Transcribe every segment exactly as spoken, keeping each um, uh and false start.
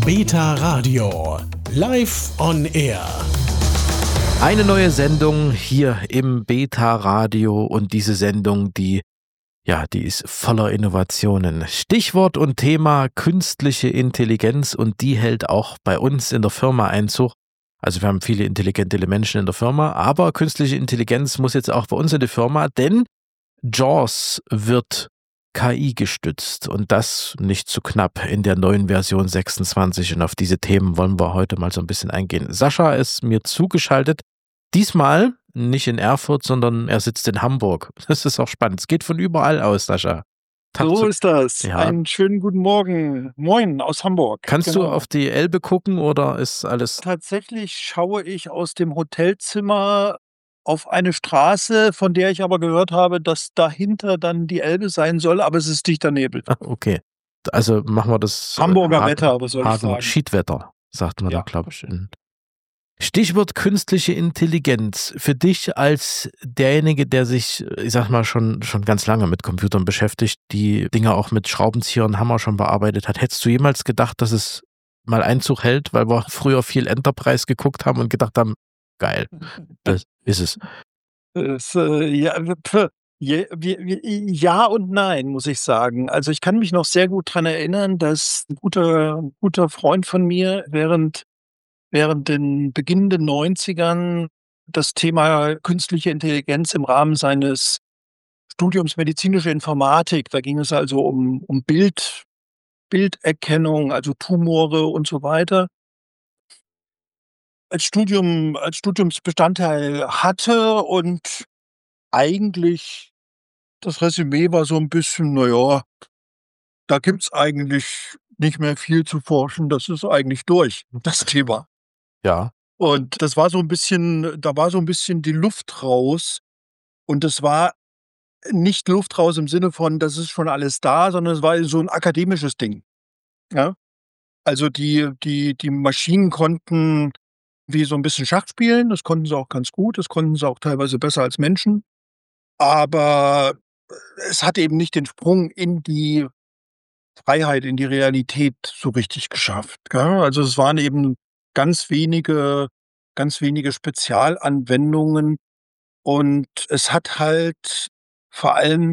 Beta Radio. Live on Air. Eine neue Sendung hier im Beta Radio und diese Sendung, die, ja, die ist voller Innovationen. Stichwort und Thema künstliche Intelligenz und die hält auch bei uns in der Firma Einzug. Also wir haben viele intelligente Menschen in der Firma, aber künstliche Intelligenz muss jetzt auch bei uns in der Firma, denn JAWS wird K I gestützt und das nicht zu knapp in der neuen Version sechsundzwanzig und auf diese Themen wollen wir heute mal so ein bisschen eingehen. Sascha ist mir zugeschaltet, diesmal nicht in Erfurt, sondern er sitzt in Hamburg. Das ist auch spannend. Es geht von überall aus, Sascha. So ist das. Ja. Einen schönen guten Morgen. Moin aus Hamburg. Kannst Genau. du auf die Elbe gucken oder ist alles... Tatsächlich schaue ich aus dem Hotelzimmer auf eine Straße, von der ich aber gehört habe, dass dahinter dann die Elbe sein soll, aber es ist dichter Nebel. Ah, okay. Also machen wir das... Hamburger Hagen, Wetter, was soll ich Hagen, sagen? Schiedwetter, sagt man Ja. da, glaube ich. Stichwort künstliche Intelligenz. Für dich als derjenige, der sich, ich sag mal, schon, schon ganz lange mit Computern beschäftigt, die Dinge auch mit Schraubenzieher und Hammer schon bearbeitet hat, hättest du jemals gedacht, dass es mal Einzug hält, weil wir früher viel Enterprise geguckt haben und gedacht haben, geil, das ist es. Es, äh, ja, pf, je, wie- wie- ja und nein, muss ich sagen. Also ich kann mich noch sehr gut daran erinnern, dass ein guter, ein guter Freund von mir während, während den beginnenden Neunzigern das Thema künstliche Intelligenz im Rahmen seines Studiums medizinische Informatik, da ging es also um, um Bild, Bilderkennung, also Tumore und so weiter, als Studium, als Studiumsbestandteil hatte und eigentlich das Resümee war so ein bisschen, na ja, da gibt's eigentlich nicht mehr viel zu forschen, das ist eigentlich durch, das Thema. Ja, Und das war so ein bisschen da war so ein bisschen die Luft raus und es war nicht Luft raus im Sinne von, das ist schon alles da, sondern es war so ein akademisches Ding, ja? Also, die die die Maschinen konnten wie so ein bisschen Schach spielen, das konnten sie auch ganz gut, das konnten sie auch teilweise besser als Menschen, aber es hat eben nicht den Sprung in die Freiheit, in die Realität so richtig geschafft, gell? Also, es waren eben ganz wenige ganz wenige Spezialanwendungen und es hat halt vor allem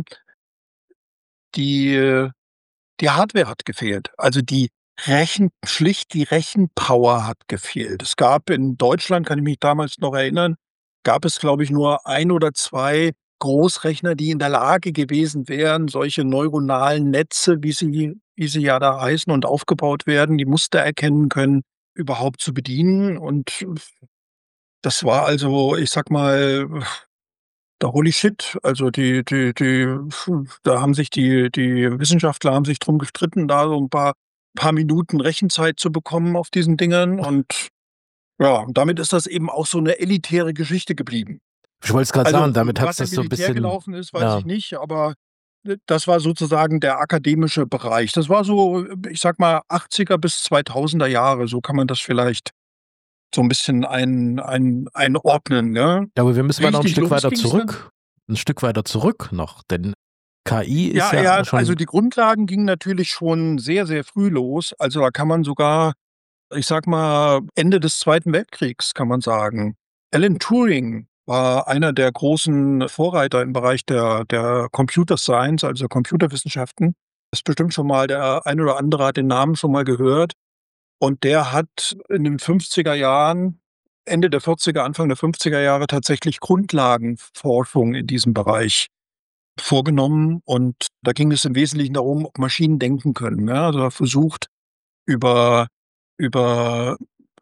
die die Hardware hat gefehlt. Also, die Rechen schlicht die Rechenpower hat gefehlt. Es gab in Deutschland, kann ich mich damals noch erinnern, gab es, glaube ich, nur ein oder zwei Großrechner, die in der Lage gewesen wären, solche neuronalen Netze, wie sie wie sie ja da heißen und aufgebaut werden, die Muster erkennen können, überhaupt zu bedienen. Und das war also, ich sage mal, der Holy Shit. Also, die die die da haben sich die die Wissenschaftler haben sich drum gestritten, da so 'n paar paar Minuten Rechenzeit zu bekommen auf diesen Dingern und ja, und damit ist das eben auch so 'ne elitäre Geschichte geblieben. ich wollte es gerade Also, sagen, damit was hat's im das so ein Militär bisschen... gelaufen ist, weiß Ja. ich nicht, aber, äh, das war sozusagen der akademische Bereich. Das war so, ich sage mal, achtziger bis zweitausender Jahre, so kann man das vielleicht so 'n bisschen ein ein einordnen, ne? Ja, aber wir müssen mal noch ein Richtig Stück los weiter ging's dann zurück. Ein Stück weiter zurück noch, denn K I ist Ja, ja ja, also schon... die Grundlagen gingen natürlich schon sehr, sehr früh los. Also, da kann man sogar, ich sage mal, Ende des Zweiten Weltkriegs kann man sagen. Alan Turing war einer der großen Vorreiter im Bereich der der Computer Science, also Computerwissenschaften. Ist bestimmt schon mal der ein oder andere hat den Namen schon mal gehört. Und der hat in den fünfziger Jahren, Ende der vierziger, Anfang der fünfziger Jahre tatsächlich Grundlagenforschung in diesem Bereich vorgenommen und da ging es im Wesentlichen darum, ob Maschinen denken können, ja? Also, er versucht, über über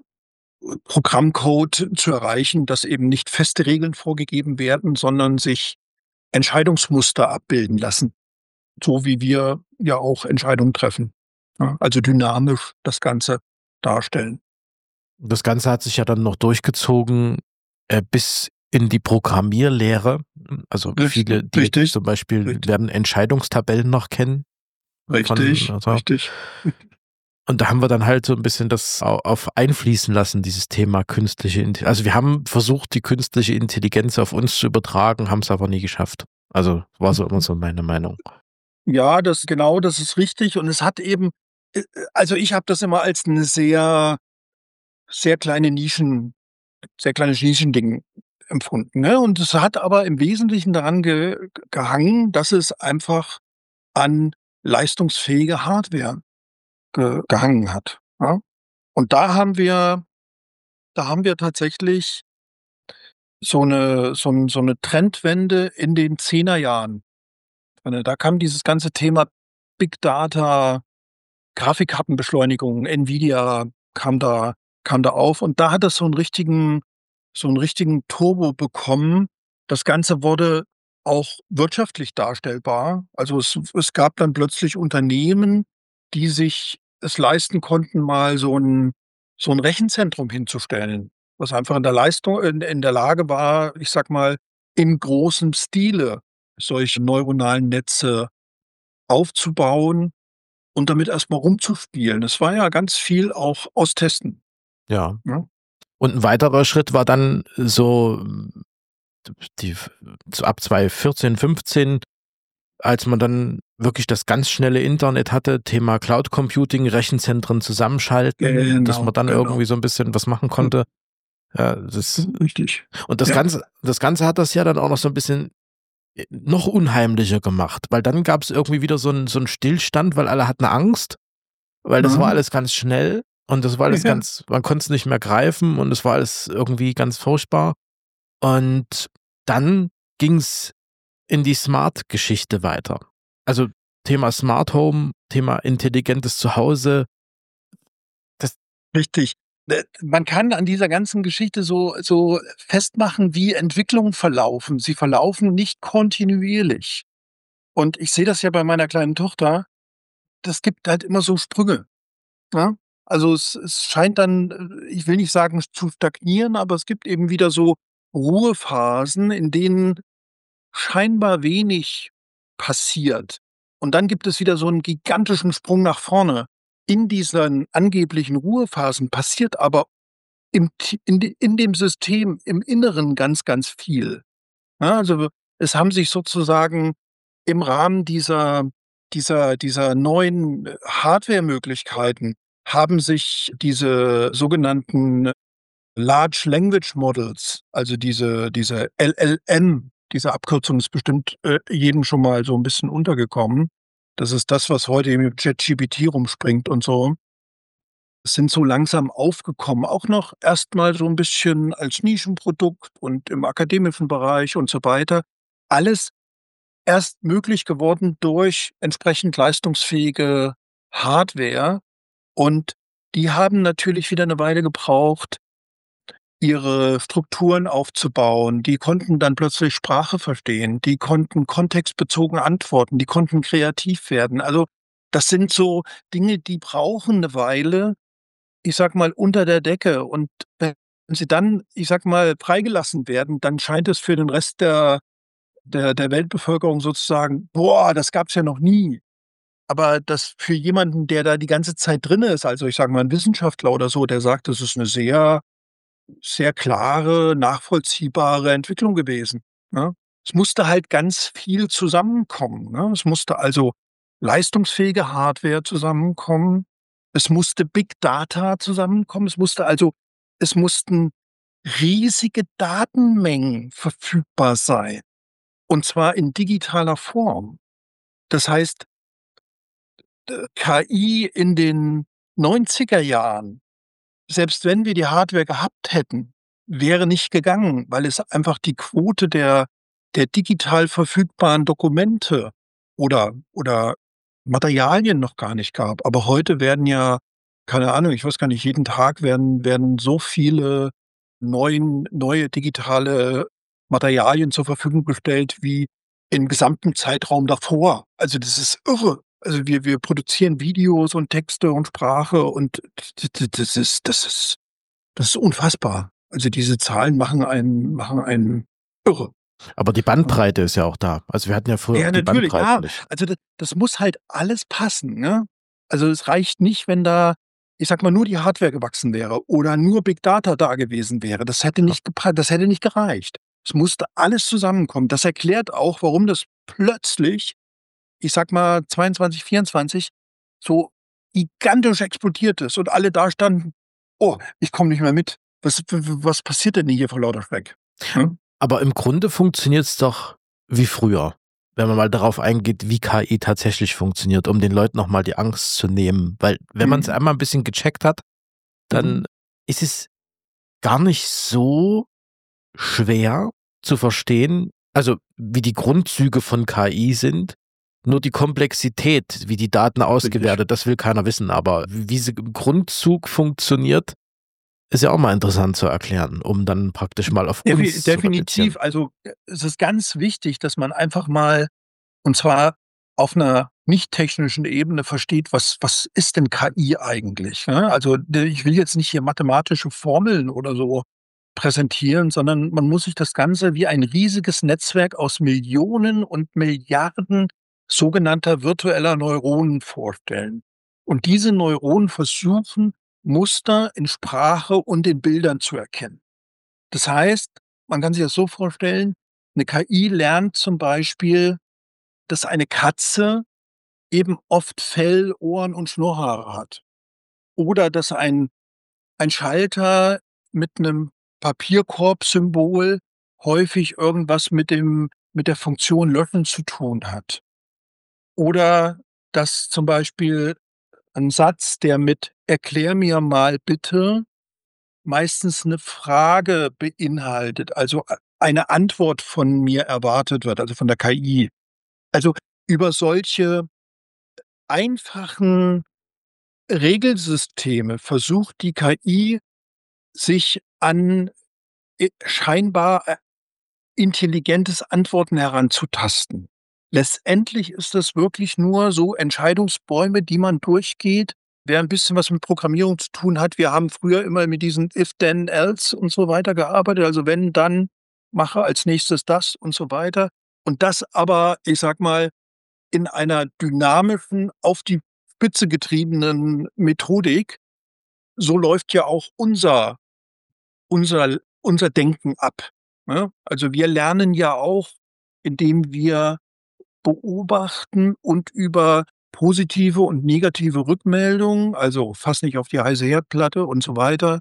Programmcode zu erreichen, dass eben nicht feste Regeln vorgegeben werden, sondern sich Entscheidungsmuster abbilden lassen, so wie wir ja auch Entscheidungen treffen, ja? Also, dynamisch das Ganze darstellen. Das Ganze hat sich ja dann noch durchgezogen, äh, bis in die Programmierlehre. Also, Richtig, viele, die jetzt richtig, zum Beispiel richtig, werden Entscheidungstabellen noch kennen von richtig, also richtig. und da haben wir dann halt so ein bisschen das au auf einfließen lassen, dieses Thema künstliche Inte also, wir haben versucht, die künstliche Intelligenz auf uns zu übertragen, haben's aber nie geschafft. Also, war so immer so meine Meinung. Ja, das genau, das ist richtig und es hat eben Äh, also, ich habe das immer als 'ne sehr sehr kleine Nischen sehr kleines Nischending empfunden, ne? Und es hat aber im Wesentlichen daran ge gehangen, dass es einfach an leistungsfähige Hardware ge gehangen hat, ja? Und da haben wir da haben wir tatsächlich so 'ne so 'n so 'ne Trendwende in den zehner Jahren. Äh, da kam dieses ganze Thema Big Data, Grafikkartenbeschleunigung, Nvidia kam da kam da auf und da hat das so 'n richtigen so 'n richtigen Turbo bekommen. Das Ganze wurde auch wirtschaftlich darstellbar. Also, es es gab dann plötzlich Unternehmen, die sich es leisten konnten, mal so 'n so 'n Rechenzentrum hinzustellen, was einfach in der Leistung in in der Lage war, ich sage mal, in großem Stile solche neuronalen Netze aufzubauen und damit erst mal rumzuspielen. Es war ja ganz viel auch austesten, Ja. ne? Und 'n weiterer Schritt war dann so die f so ab zweitausendvierzehn, fünfzehn, als man dann wirklich das ganz schnelle Internet hatte, Thema Cloud Computing, Rechenzentren zusammenschalten, dass Genau, man dann genau. irgendwie so 'n bisschen was machen Hm. konnte. Ja, das Richtig. und das Ja. Ganze das Ganze hat das ja dann auch noch so 'n bisschen, äh, noch unheimlicher gemacht, weil dann gab's irgendwie wieder so 'n so 'n Stillstand, weil alle hatten Angst, weil das war Mhm. alles ganz schnell und das war alles Ja. ganz man konnt's nicht mehr greifen und es war alles irgendwie ganz furchtbar. Und dann ging's in die Smart-Geschichte weiter. Also, Thema Smart Home, Thema intelligentes Zuhause. Das Richtig. Äh, man kann an dieser ganzen Geschichte so so festmachen, wie Entwicklungen verlaufen. Sie verlaufen nicht kontinuierlich. Und ich sehe das ja bei meiner kleinen Tochter. Das gibt halt immer so Sprünge, ne? Also, es es scheint dann, äh, ich will nicht sagen, zu stagnieren, aber es gibt eben wieder so Ruhephasen, in denen scheinbar wenig passiert. Und dann gibt es wieder so 'n gigantischen Sprung nach vorne. In diesen angeblichen Ruhephasen passiert aber im T in de in dem System im Inneren ganz, ganz viel, ne? Also, es haben sich sozusagen im Rahmen dieser dieser dieser neuen Hardwaremöglichkeiten haben sich diese sogenannten Large Language Models, also diese diese LLM, diese Abkürzung ist bestimmt, äh, jedem schon mal so 'n bisschen untergekommen. Das ist das, was heute mit ChatGPT rumspringt und so. Sind so langsam aufgekommen, auch noch erst mal so 'n bisschen als Nischenprodukt und im akademischen Bereich und so weiter. Alles erst möglich geworden durch entsprechend leistungsfähige Hardware und die haben natürlich wieder 'ne Weile gebraucht, ihre Strukturen aufzubauen. Die konnten dann plötzlich Sprache verstehen. Die konnten kontextbezogen antworten. Die konnten kreativ werden. Also, das sind so Dinge, die brauchen 'ne Weile, ich sage mal, unter der Decke. Und wenn sie dann, ich sage mal, freigelassen werden, dann scheint es für den Rest der der der Weltbevölkerung sozusagen: „Boah, das gab's ja noch nie.“ Aber das für jemanden, der da die ganze Zeit drin ist, also, ich sage mal, 'n Wissenschaftler oder so, der sagt, das ist 'ne sehr sehr klare, nachvollziehbare Entwicklung gewesen, ne? Es musste halt ganz viel zusammenkommen, ne? Es musste also leistungsfähige Hardware zusammenkommen. Es musste Big Data zusammenkommen. Es musste also es mussten riesige Datenmengen verfügbar sein und zwar in digitaler Form. Das heißt äh, KI in den neunziger Jahren, selbst wenn wir die Hardware gehabt hätten, wäre nicht gegangen, weil es einfach die Quote der der digital verfügbaren Dokumente oder oder Materialien noch gar nicht gab. Aber heute werden ja, keine Ahnung, ich weiß gar nicht, jeden Tag werden werden so viele neuen neue digitale Materialien zur Verfügung gestellt wie im gesamten Zeitraum davor. Also, das ist irre. Also, wir wir produzieren Videos und Texte und Sprache und d d das ist das ist das ist unfassbar. Also, diese Zahlen machen einen machen einen irre, Aber die ne? Bandbreite ist ja auch da. Also, wir hatten ja früher auch Ja, die natürlich, Bandbreite ja. nicht. Also, d das muss halt alles passen, ne? Also, es reicht nicht, wenn da, ich sage mal, nur die Hardware gewachsen wäre oder nur Big Data da gewesen wäre. Das hätte Ja. nicht gepasst, das hätte nicht gereicht. Es musste alles zusammenkommen. Das erklärt auch, warum das plötzlich, ich sage mal, zweiundzwanzig, vierundzwanzig so gigantisch explodiert ist und alle da standen: „Oh, ich komme nicht mehr mit. Was w w was passiert denn hier vor lauter Schreck?“ Ne? Aber im Grunde funktioniert's doch wie früher, wenn man mal darauf eingeht, wie K I tatsächlich funktioniert, um den Leuten noch mal die Angst zu nehmen. Weil wenn man's Mhm. einmal 'n bisschen gecheckt hat, Mhm. dann ist es gar nicht so schwer zu verstehen, also, wie die Grundzüge von K I sind. Nur die Komplexität, wie die Daten Richtig. ausgewertet, das will keiner wissen. Aber w wie sie im Grundzug funktioniert, ist ja auch mal interessant zu erklären, um dann praktisch mal auf Defi uns zu definitiv. replizieren. Also, äh, es ist ganz wichtig, dass man einfach mal und zwar auf 'ner nicht technischen Ebene versteht, was was ist denn K I eigentlich, ne? Also, d ich will jetzt nicht hier mathematische Formeln oder so präsentieren, sondern man muss sich das Ganze wie ein riesiges Netzwerk aus Millionen und Milliarden sogenannter virtueller Neuronen vorstellen. Und diese Neuronen versuchen, Muster in Sprache und in Bildern zu erkennen. Das heißt, man kann sich das so vorstellen, 'ne K I lernt zum Beispiel, dass eine Katze eben oft Fell, Ohren und Schnurrhaare hat. Oder dass ein ein Schalter mit 'nem Papierkorb-Symbol häufig irgendwas mit dem mit der Funktion löschen zu tun hat. Oder dass zum Beispiel 'n Satz, der mit „Erklär mir mal bitte“ meistens 'ne Frage beinhaltet, also, a eine Antwort von mir erwartet wird, also, von der K I. Also, über solche einfachen Regelsysteme versucht die K I, sich an, äh, scheinbar, äh, intelligentes Antworten heranzutasten. Letztendlich ist das wirklich nur so Entscheidungsbäume, die man durchgeht. Wer 'n bisschen was mit Programmierung zu tun hat, wir haben früher immer mit diesen If Then Else und so weiter gearbeitet, also, wenn, dann, mache als Nächstes das und so weiter. Und das aber, ich sage mal, in einer dynamischen, auf die Spitze getriebenen Methodik. So läuft ja auch unser unser l unser Denken ab, ne? Also, wir lernen ja auch, indem wir beobachten und über positive und negative Rückmeldungen, also, „Fass nicht auf die heiße Herdplatte“ und so weiter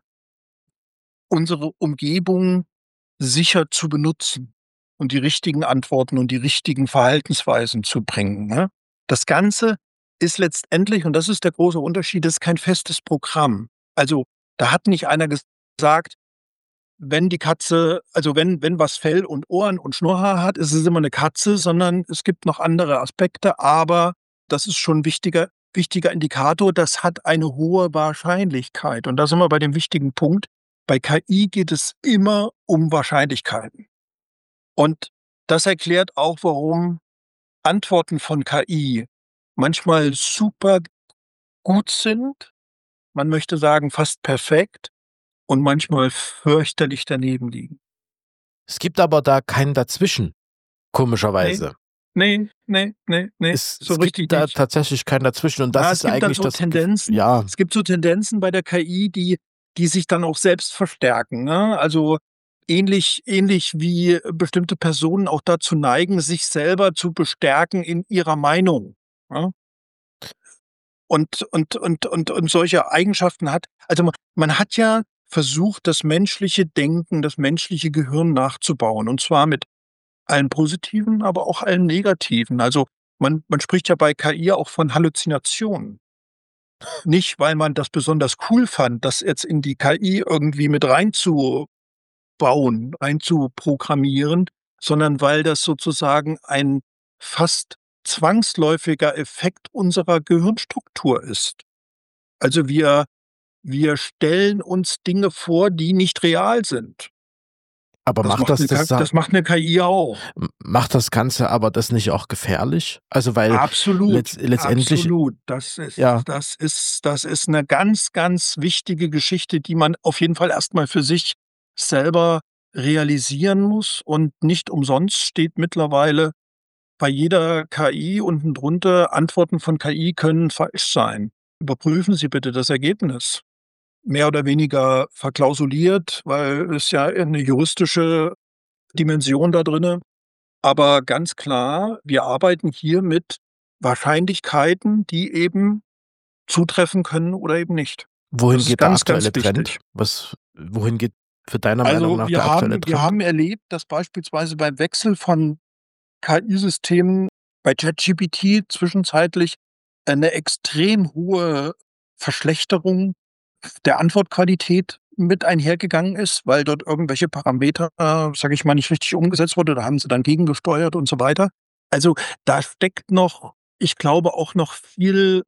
unsere Umgebung sicher zu benutzen und die richtigen Antworten und die richtigen Verhaltensweisen zu bringen, ne? Das Ganze ist letztendlich und das ist der große Unterschied, das ist kein festes Programm. Also, da hat nicht einer gesagt: „Wenn die Katze also, wenn wenn was Fell und Ohren und Schnurrhaar hat, ist es immer 'ne Katze“, sondern es gibt noch andere Aspekte, aber das ist schon wichtiger wichtiger Indikator, das hat eine hohe Wahrscheinlichkeit. Und da sind wir bei dem wichtigen Punkt. Bei K I geht es immer um Wahrscheinlichkeiten. Und das erklärt auch, warum Antworten von K I manchmal super gut sind. Man möchte sagen, fast perfekt und manchmal fürchterlich daneben liegen. Es gibt aber da kein Dazwischen, Ne, komischerweise. ne, ne, ne, ne, Es so es gibt richtig da nicht. tatsächlich kein Dazwischen und das Ja, es ist gibt dann eigentlich so das Gef Tendenzen ja. es gibt so Tendenzen bei der K I, die die sich dann auch selbst verstärken, ne? Also, ähnlich ähnlich wie bestimmte Personen auch dazu neigen, sich selber zu bestärken in ihrer Meinung, ne? Und und und und und solche Eigenschaften hat also, ma man hat ja versucht, das menschliche Denken, das menschliche Gehirn nachzubauen, und zwar mit allem Positiven, aber auch allem Negativen. Also, man man spricht ja bei K I auch von Halluzinationen. Nicht, weil man das besonders cool fand, das jetzt in die K I irgendwie mit reinzubauen, reinzuprogrammieren, sondern weil das sozusagen ein fast zwangsläufiger Effekt unserer Gehirnstruktur ist. Also, wir wir stellen uns Dinge vor, die nicht real sind. Aber Das macht macht das 'ne K das da das macht 'ne K I auch. m macht das Ganze aber das nicht auch gefährlich? Also, weil Absolut, letz letztendlich absolut. Das ist ja. das ist das ist 'ne ganz, ganz wichtige Geschichte, die man auf jeden Fall erst mal für sich selber realisieren muss. Und nicht umsonst steht mittlerweile bei jeder K I unten drunter: „Antworten von K I können falsch sein. Überprüfen Sie bitte das Ergebnis.“ Mehr oder weniger verklausuliert, weil es ja, äh, 'ne juristische Dimension da drinnen. Aber ganz klar, wir arbeiten hier mit Wahrscheinlichkeiten, die eben zutreffen können oder eben nicht. Wohin Das ist geht der ganz, ganz aktuelle Trend? wichtig. Was wohin geht für deiner Meinung Also, nach wir der aktuelle haben wir Trend? haben erlebt, dass beispielsweise beim Wechsel von K I-Systemen bei ChatGPT zwischenzeitlich eine extrem hohe Verschlechterung der Antwortqualität mit einhergegangen ist, weil dort irgendwelche Parameter, sage ich mal, nicht richtig umgesetzt wurde. Da haben sie dann gegengesteuert und so weiter. Also, da steckt noch, ich glaube, auch noch viel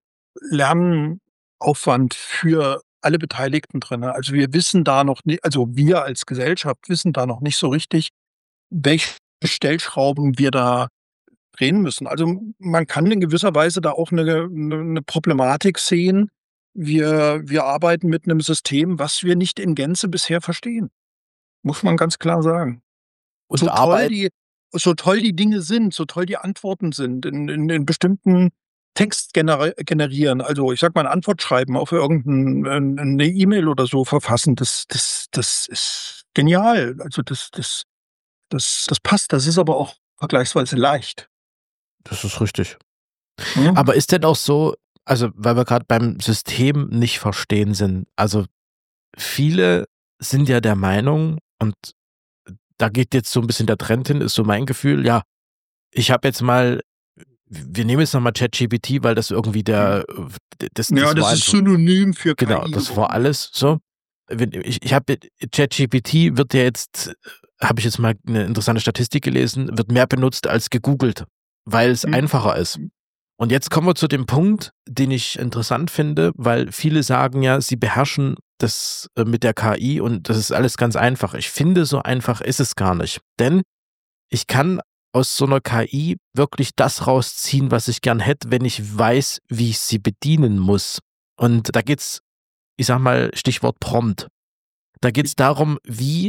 Lernaufwand für alle Beteiligten drinne. Also, wir wissen da noch ni also, wir als Gesellschaft wissen da noch nicht so richtig, welche Stellschrauben wir da drehen müssen. Also, m man kann in gewisser Weise da auch 'ne 'ne 'ne Problematik sehen. Wir wir arbeiten mit 'nem System, was wir nicht in Gänze bisher verstehen. Muss man ganz klar sagen. Und So toll Arbeit die so toll die Dinge sind, so toll die Antworten sind in in in bestimmten Text genere generieren. Also, ich sage mal, 'ne Antwort schreiben auf irgend 'n 'n 'n 'ne E-Mail oder so verfassen, das das das ist genial. Also, das das das das passt. Das ist aber auch vergleichsweise leicht. Das ist richtig. Mhm. Aber ist denn auch so also, weil wir grad beim System nicht verstehen sind. Also, viele sind ja der Meinung und da geht jetzt so 'n bisschen der Trend hin, ist so mein Gefühl, ja, ich habe jetzt mal wir nehmen jetzt noch mal ChatGPT, weil das irgendwie Mhm. der d das Ja, das das war ist einfach Synonym für genau, K I das war geworden. alles so. Wenn ich ich habe ChatGPT wird ja jetzt habe ich jetzt mal 'ne interessante Statistik gelesen, wird mehr benutzt als gegoogelt, weil's Mhm. einfacher ist. Mhm. Und jetzt kommen wir zu dem Punkt, den ich interessant finde, weil viele sagen ja, sie beherrschen das, äh, mit der K I und das ist alles ganz einfach. Ich finde, so einfach ist es gar nicht. Denn ich kann aus so 'ner K I wirklich das rausziehen, was ich gern hätte, wenn ich weiß, wie ich sie bedienen muss. Und da geht's, ich sage mal, Stichwort Prompt. Da geht's darum, wie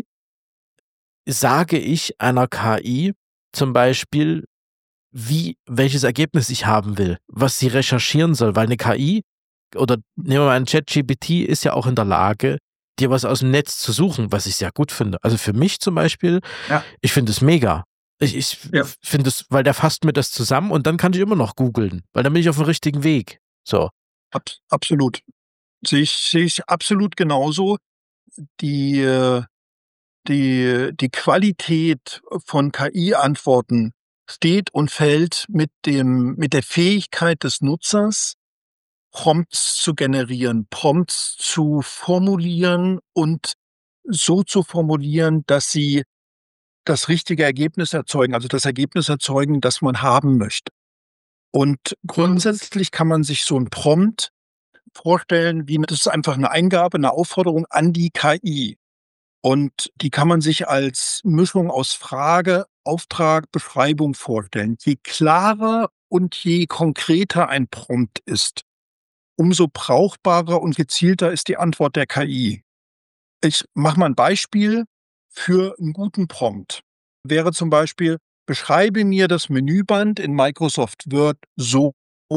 sage ich einer K I zum Beispiel, wie welches Ergebnis ich haben will, was sie recherchieren soll, weil 'ne K I oder nehmen wir mal an, ChatGPT ist ja auch in der Lage, dir was aus'm Netz zu suchen, was ich sehr gut finde. Also, für mich zum Beispiel, Ja. ich finde es mega. Ich ich Ja. f finde es weil der fasst mir das zusammen und dann kann ich immer noch googeln, weil dann bin ich auf'm richtigen Weg, so. Abs absolut. Sehe ich sehe ich absolut genauso. Die, äh die die Qualität von K I-Antworten steht und fällt mit dem mit der Fähigkeit des Nutzers, Prompts zu generieren, Prompts zu formulieren und so zu formulieren, dass sie das richtige Ergebnis erzeugen, also das Ergebnis erzeugen, das man haben möchte. Und grundsätzlich kann man sich so 'n Prompt vorstellen wie 'ne das ist einfach 'ne Eingabe, 'ne Aufforderung an die K I. Und die kann man sich als Mischung aus Frage, Auftrag, Beschreibung vorstellen. Je klarer und je konkreter ein Prompt ist, umso brauchbarer und gezielter ist die Antwort der K I. Ich mache mal 'n Beispiel für 'n guten Prompt. Wäre zum Beispiel: „Beschreibe mir das Menüband in Microsoft Word so,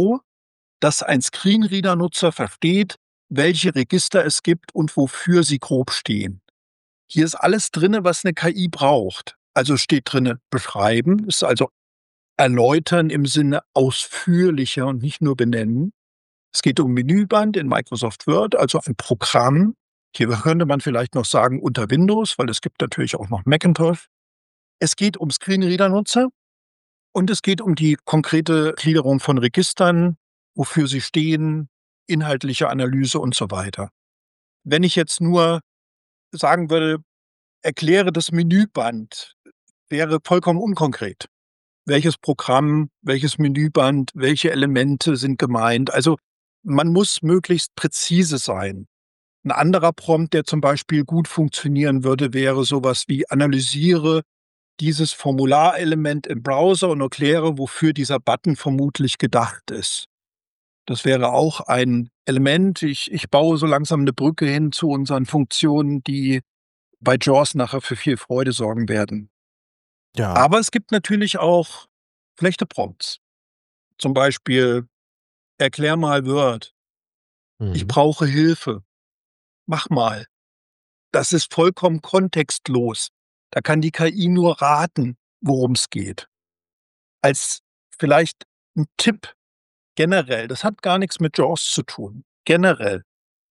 dass ein Screenreader-Nutzer versteht, welche Register es gibt und wofür sie grob stehen.“ Hier ist alles drinne, was 'ne K I braucht. Also, steht drinne: „Beschreiben“, ist also erläutern im Sinne ausführlicher und nicht nur benennen. Es geht um Menüband in Microsoft Word, also ein Programm. Hier könnte man vielleicht noch sagen unter Windows, weil es gibt natürlich auch noch Macintosh. Es geht um Screenreader-Nutzer und es geht um die konkrete Gliederung von Registern, wofür sie stehen, inhaltliche Analyse und so weiter. Wenn ich jetzt nur sagen würde: „Erkläre das Menüband“, wäre vollkommen unkonkret. Welches Programm, welches Menüband, welche Elemente sind gemeint? Also, man muss möglichst präzise sein. 'N anderer Prompt, der zum Beispiel gut funktionieren würde, wäre so was wie: „Analysiere dieses Formularelement im Browser und erkläre, wofür dieser Button vermutlich gedacht ist.“ Das wäre auch ein Element. Ich ich baue so langsam 'ne Brücke hin zu unseren Funktionen, die bei JAWS nachher für viel Freude sorgen werden. Ja. Aber es gibt natürlich auch schlechte Prompts. Zum Beispiel: „Erklär mal Word.“ „Ich Mhm. brauche Hilfe.“ „Mach mal.“ Das ist vollkommen kontextlos. Da kann die K I nur raten, worum's geht. Als vielleicht 'n Tipp. generell, das hat gar nichts mit JAWS zu tun, generell,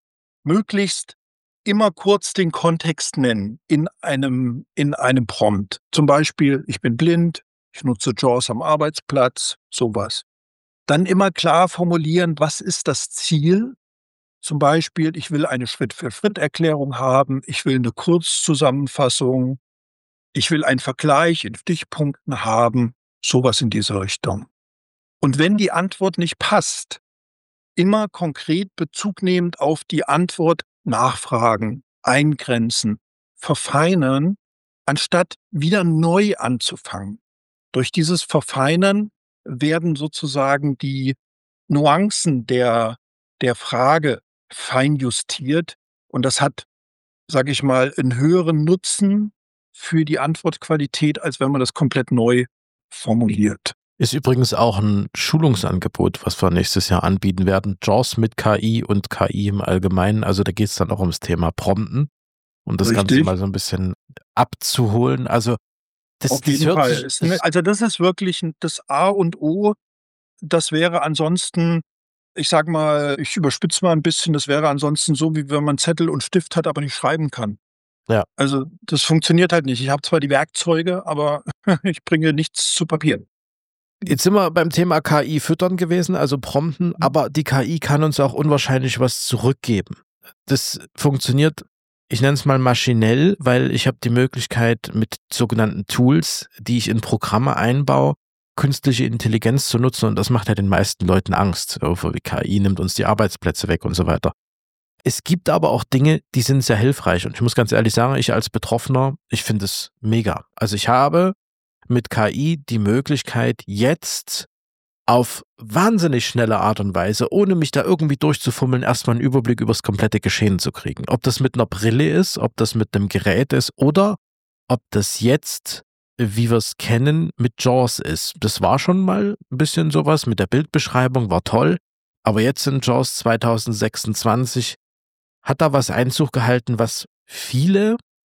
möglichst immer kurz den Kontext nennen in einem in einem Prompt. Zum Beispiel: „Ich bin blind, ich nutze JAWS am Arbeitsplatz“, sowas. Dann immer klar formulieren, was ist das Ziel? Zum Beispiel: „Ich will eine Schritt-für-Schritt-Erklärung haben, ich will 'ne Kurzzusammenfassung, ich will einen Vergleich in Stichpunkten haben“, sowas in diese Richtung. Und wenn die Antwort nicht passt, immer konkret Bezug nehmend auf die Antwort nachfragen, eingrenzen, verfeinern, anstatt wieder neu anzufangen. Durch dieses Verfeinern werden sozusagen die Nuancen der der Frage feinjustiert und das hat, sage ich mal, 'n höheren Nutzen für die Antwortqualität, als wenn man das komplett neu formuliert. Ist übrigens auch 'n Schulungsangebot, was wir nächstes Jahr anbieten werden. JAWS mit K I und K I im Allgemeinen. Also, da geht's dann auch ums Thema Prompten und das Ganze Richtig. mal so 'n bisschen abzuholen. Also, das Auf das jeden hört Fall. sich Ist 'ne das also, das ist wirklich 'n das A und O. Das wäre ansonsten ich sage mal, ich überspitze mal 'n bisschen, das wäre ansonsten so, wie wenn man Zettel und Stift hat, aber nicht schreiben kann. Ja. Also, das funktioniert halt nicht. Ich habe zwar die Werkzeuge, aber ich bringe nichts zu Papier. Jetzt sind wir beim Thema K I füttern gewesen, also Prompten, Mhm. aber die K I kann uns auch unwahrscheinlich was zurückgeben. Das funktioniert, ich nenne es mal maschinell, weil ich habe die Möglichkeit, mit sogenannten Tools, die ich in Programme einbaue, künstliche Intelligenz zu nutzen und das macht ja den meisten Leuten Angst. Oh, wie K I nimmt uns die Arbeitsplätze weg und so weiter. Es gibt aber auch Dinge, die sind sehr hilfreich und ich muss ganz ehrlich sagen, ich als Betroffener, ich finde es mega. Also, ich habe mit K I die Möglichkeit, jetzt auf wahnsinnig schnelle Art und Weise, ohne mich da irgendwie durchzufummeln, erst mal 'n Überblick übers komplette Geschehen zu kriegen. Ob das mit 'ner Brille ist, ob das mit 'nem Gerät ist oder ob das jetzt, wie wir's kennen, mit JAWS ist. Das war schon mal 'n bisschen so was mit der Bildbeschreibung, war toll, aber jetzt in JAWS zweitausendsechsundzwanzig hat da was Einzug gehalten, was viele,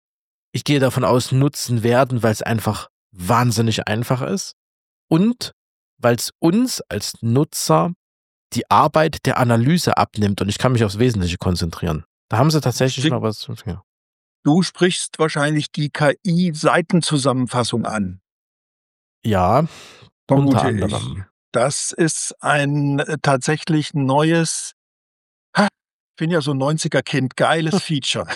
ich gehe davon aus, nutzen werden, weil's einfach wahnsinnig einfach ist und weil's uns als Nutzer die Arbeit der Analyse abnimmt und ich kann mich aufs Wesentliche konzentrieren. Da haben sie tatsächlich mal was ja. Du sprichst wahrscheinlich die K I-Seitenzusammenfassung an. Ja, unter Vermute ich. anderem. Das ist ein, äh, tatsächlich neues ha, bin ja so 'n Neunziger Kind, geiles Feature.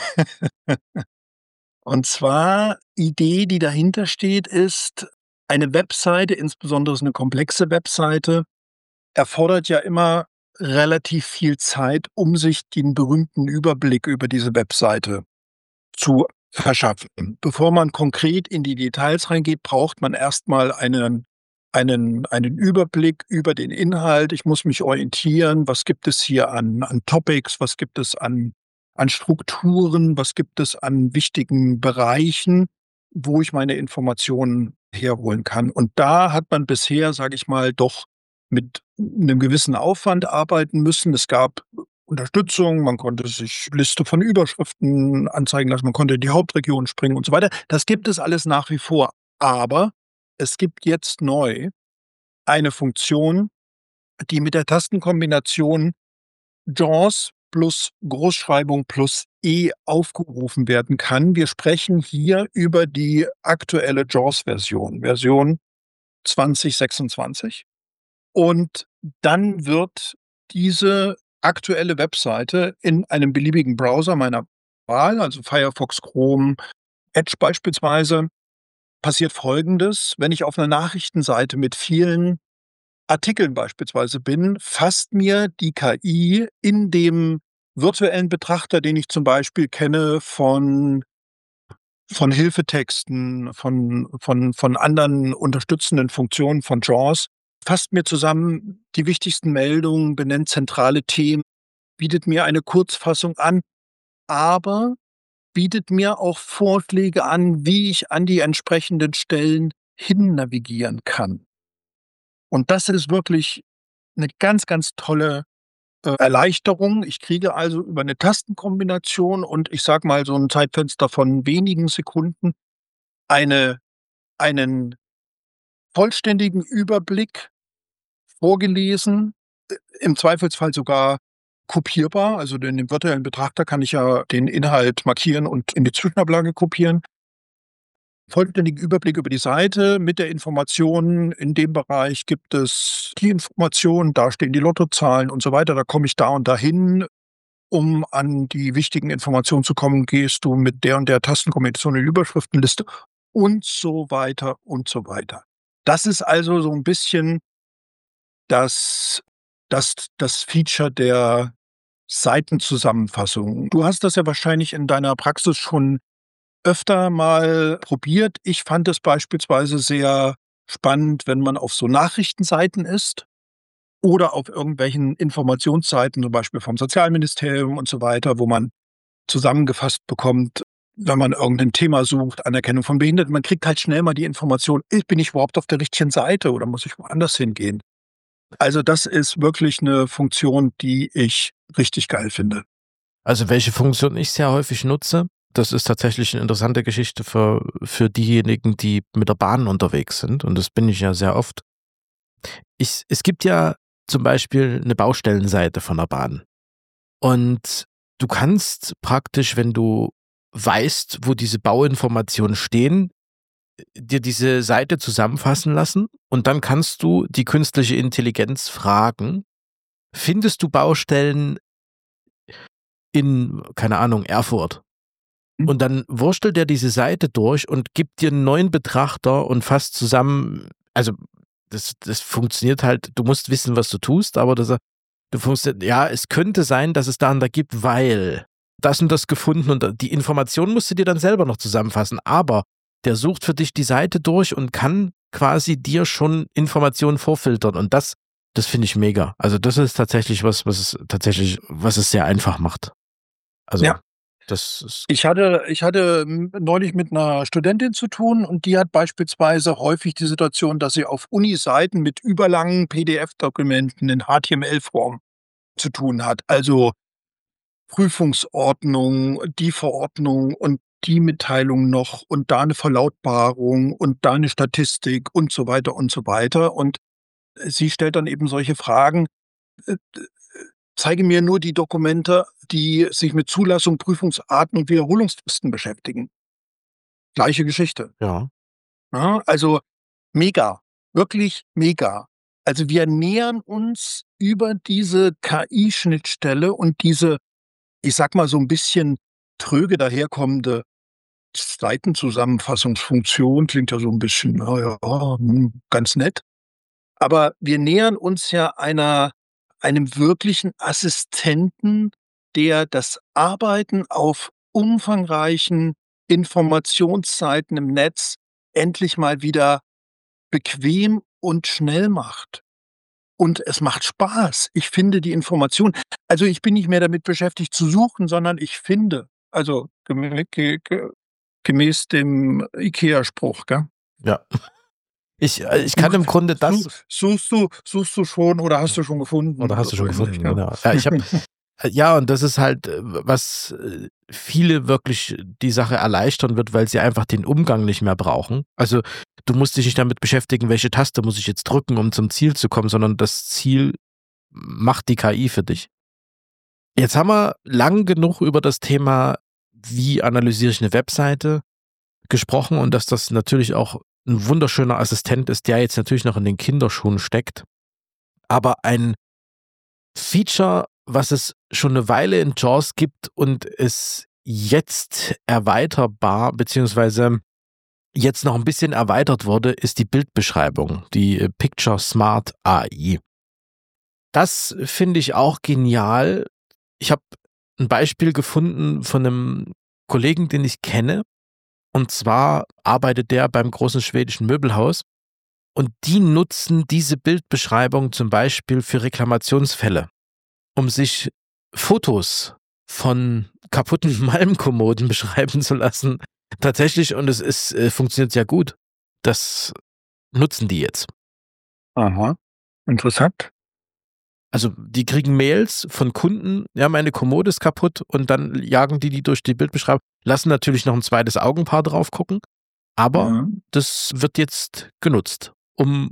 Und zwar, Idee, die dahinter steht, ist, eine Webseite, insbesondere so 'ne komplexe Webseite, erfordert ja immer relativ viel Zeit, um sich den berühmten Überblick über diese Webseite zu verschaffen. Bevor man konkret in die Details reingeht, braucht man erst mal einen einen einen Überblick über den Inhalt. Ich muss mich orientieren, was gibt es hier an an Topics, was gibt es an an Strukturen, was gibt es an wichtigen Bereichen, wo ich meine Informationen herholen kann. Und da hat man bisher, sage ich mal, doch mit 'nem gewissen Aufwand arbeiten müssen. Es gab Unterstützung, man konnte sich Liste von Überschriften anzeigen lassen, man konnte in die Hauptregion springen und so weiter. Das gibt es alles nach wie vor. Aber es gibt jetzt neu eine Funktion, die mit der Tastenkombination JAWS plus Großschreibung plus E aufgerufen werden kann. Wir sprechen hier über die aktuelle JAWS-Version, Version zwanzig sechsundzwanzig. Und dann wird diese aktuelle Webseite in einem beliebigen Browser meiner Wahl, also Firefox, Chrome, Edge beispielsweise, passiert Folgendes: Wenn ich auf 'ner Nachrichtenseite mit vielen Artikeln beispielsweise bin, fasst mir die K I in dem virtuellen Betrachter, den ich zum Beispiel kenne von von Hilfetexten, von von von anderen unterstützenden Funktionen von JAWS, fasst mir zusammen die wichtigsten Meldungen, benennt zentrale Themen, bietet mir eine Kurzfassung an, aber bietet mir auch Vorschläge an, wie ich an die entsprechenden Stellen hin navigieren kann. Und das ist wirklich 'ne ganz, ganz tolle, äh, Erleichterung. Ich kriege also über 'ne Tastenkombination und ich sage mal, so 'n Zeitfenster von wenigen Sekunden eine einen vollständigen Überblick vorgelesen im Zweifelsfall sogar kopierbar. Also in dem virtuellen Betrachter kann ich ja den Inhalt markieren und in die Zwischenablage kopieren. Vollständigen Überblick über die Seite mit der Information, in dem Bereich gibt es die Information, da stehen die Lottozahlen und so weiter. Da komme ich da und dahin, um an die wichtigen Informationen zu kommen, gehst du mit der und der Tastenkombination in die Überschriftenliste und so weiter und so weiter. Das ist also so ein bisschen das das das Feature der Seitenzusammenfassung. Du hast das ja wahrscheinlich in deiner Praxis schon öfter mal probiert. Ich fand es beispielsweise sehr spannend, wenn man auf so Nachrichtenseiten ist oder auf irgendwelchen Informationsseiten, zum Beispiel vom Sozialministerium und so weiter, wo man zusammengefasst bekommt, wenn man irgendein Thema sucht, Anerkennung von Behinderten. Man kriegt halt schnell mal die Information: „Äh, bin ich überhaupt auf der richtigen Seite oder muss ich woanders hingehen?“ Also, das ist wirklich 'ne Funktion, die ich richtig geil finde. Also welche Funktion ich sehr häufig nutze, das ist tatsächlich eine interessante Geschichte für, für diejenigen, die mit der Bahn unterwegs sind. Und das bin ich ja sehr oft. Ich, es gibt ja zum Beispiel eine Baustellenseite von der Bahn. Und du kannst praktisch, wenn du weißt, wo diese Bauinformationen stehen, dir diese Seite zusammenfassen lassen und dann kannst du die künstliche Intelligenz fragen, findest du Baustellen in, keine Ahnung, Erfurt? Hm. Und dann wurstelt er diese Seite durch und gibt dir einen neuen Betrachter und fasst zusammen, also das, das funktioniert halt, du musst wissen, was du tust, aber das, du musst, ja, es könnte sein, dass es da und da gibt, weil das und das gefunden und die Information musst du dir dann selber noch zusammenfassen, aber der sucht für dich die Seite durch und kann quasi dir schon Informationen vorfiltern und das, das finde ich mega. Also das ist tatsächlich was, was es tatsächlich, was es sehr einfach macht. Also Ja. das ist, Ich hatte ich hatte, hm, neulich mit 'ner Studentin zu tun und die hat beispielsweise häufig die Situation, dass sie auf Uniseiten mit überlangen P D F-Dokumenten in H T M L-Form zu tun hat. Also Prüfungsordnung, die Verordnung und die Mitteilung noch und da 'ne Verlautbarung und da 'ne Statistik und so weiter und so weiter. Und sie stellt dann eben solche Fragen: „Äh, d Zeige mir nur die Dokumente, die sich mit Zulassung, Prüfungsarten und Wiederholungsfristen beschäftigen.“ Gleiche Geschichte, ja. ne? Also, mega, wirklich mega. Also, wir nähern uns über diese K I-Schnittstelle und diese, ich sage mal, so 'n bisschen tröge daherkommende Seitenzusammenfassungsfunktion, klingt ja so 'n bisschen, na ja, hm, ganz nett. Aber wir nähern uns ja einer einem wirklichen Assistenten, der das Arbeiten auf umfangreichen Informationsseiten im Netz endlich mal wieder bequem und schnell macht. Und es macht Spaß. Ich finde die Information, also, ich bin nicht mehr damit beschäftigt zu suchen, sondern ich finde. Also, gemä ge ge gemäß dem IKEA-Spruch, gell? Ja. Ich, äh, ich kann im Grunde das, Such suchst du suchst du schon oder hast du schon gefunden oder hast oder du so schon ähnlich, gefunden, ja. genau. Ja, ich habe, ja, und das ist halt, äh, was äh, viele wirklich die Sache erleichtern wird, weil sie einfach den Umgang nicht mehr brauchen. Also du musst dich nicht damit beschäftigen, welche Taste muss ich jetzt drücken, um zum Ziel zu kommen, sondern das Ziel macht die K I für dich. Jetzt haben wir lang genug über das Thema, wie analysiere ich eine Webseite, gesprochen und dass das natürlich auch ein wunderschöner Assistent ist, der jetzt natürlich noch in den Kinderschuhen steckt. Aber ein Feature, was es schon eine Weile in JAWS gibt und es jetzt erweiterbar beziehungsweise jetzt noch ein bisschen erweitert wurde, ist die Bildbeschreibung, die äh, Picture Smart A I. Das finde ich auch genial. Ich habe ein Beispiel gefunden von einem Kollegen, den ich kenne. Und zwar arbeitet der beim großen schwedischen Möbelhaus und die nutzen diese Bildbeschreibung zum Beispiel für Reklamationsfälle, um sich Fotos von kaputten Malmkommoden beschreiben zu lassen. Tatsächlich, und es ist, äh, funktioniert sehr gut. Das nutzen die jetzt. Aha, interessant. Also die kriegen Mails von Kunden, ja, meine Kommode ist kaputt und dann jagen die die durch die Bildbeschreibung, lassen natürlich noch ein zweites Augenpaar drauf gucken, aber Ja. das wird jetzt genutzt, um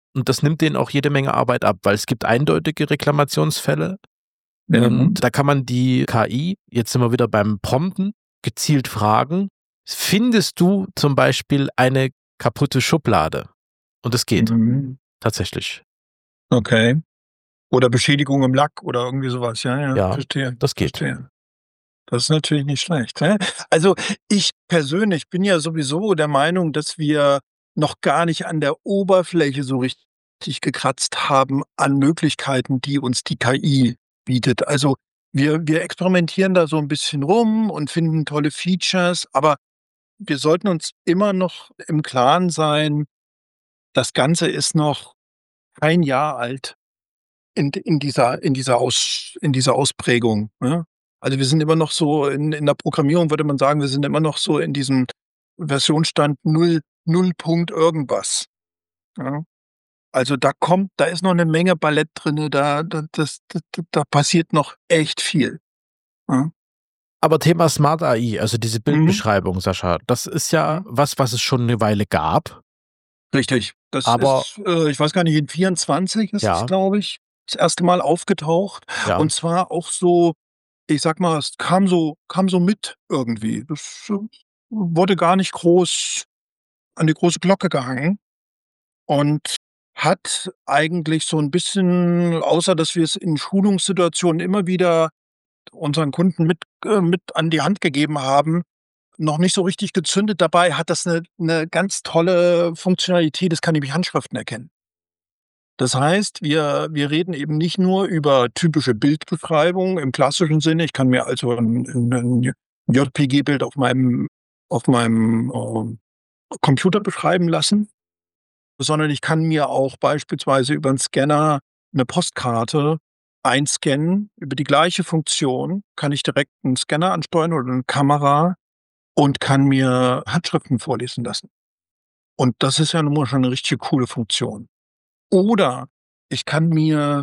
und das nimmt denen auch jede Menge Arbeit ab, weil es gibt eindeutige Reklamationsfälle. Mhm. Und da kann man die K I, jetzt sind wir wieder beim Prompten, gezielt fragen, findest du zum Beispiel eine kaputte Schublade? Und es geht Mhm. tatsächlich. Okay. Oder Beschädigung im Lack oder irgendwie sowas. Ja, ja, Ja, verstehe. das geht. Verstehe. Das ist natürlich nicht schlecht. Ne? Also ich persönlich bin ja sowieso der Meinung, dass wir noch gar nicht an der Oberfläche so richtig gekratzt haben an Möglichkeiten, die uns die K I bietet. Also wir, wir experimentieren da so ein bisschen rum und finden tolle Features, aber wir sollten uns immer noch im Klaren sein, das Ganze ist noch ein Jahr alt. In in dieser in dieser Aus in dieser Ausprägung, ne? Also, wir sind immer noch so in in der Programmierung würde man sagen, wir sind immer noch so in diesem Versionsstand null null Punkt irgendwas, ja? Also, da kommt da ist noch 'ne Menge Ballett drinne, da da das da da da passiert noch echt viel, ja? Aber Thema Smart A I, also diese Mhm. Bildbeschreibung, Sascha, das ist ja Mhm. was, was es schon eine Weile gab, Richtig. Das aber ist, äh, ich weiß gar nicht, in vierundzwanzig ist es, ja, glaube ich, das erste Mal aufgetaucht ja. und zwar auch so. Ich sage mal, es kam so kam so mit irgendwie. Das, äh, wurde gar nicht groß an die große Glocke gehangen und hat eigentlich so 'n bisschen, außer dass wir es in Schulungssituationen immer wieder unseren Kunden mit äh, mit an die Hand gegeben haben, noch nicht so richtig gezündet. Dabei hat das 'ne 'ne ganz tolle Funktionalität, es kann nämlich Handschriften erkennen. Das heißt, wir wir reden eben nicht nur über typische Bildbeschreibung im klassischen Sinne. Ich kann mir also 'n 'n 'n J P G-Bild auf meinem auf meinem, ähm, Computer beschreiben lassen, sondern ich kann mir auch beispielsweise über 'n Scanner 'ne Postkarte einscannen. Über die gleiche Funktion kann ich direkt 'n Scanner ansteuern oder 'ne Kamera und kann mir Handschriften vorlesen lassen. Und das ist ja nun mal schon 'ne richtig coole Funktion. Oder ich kann mir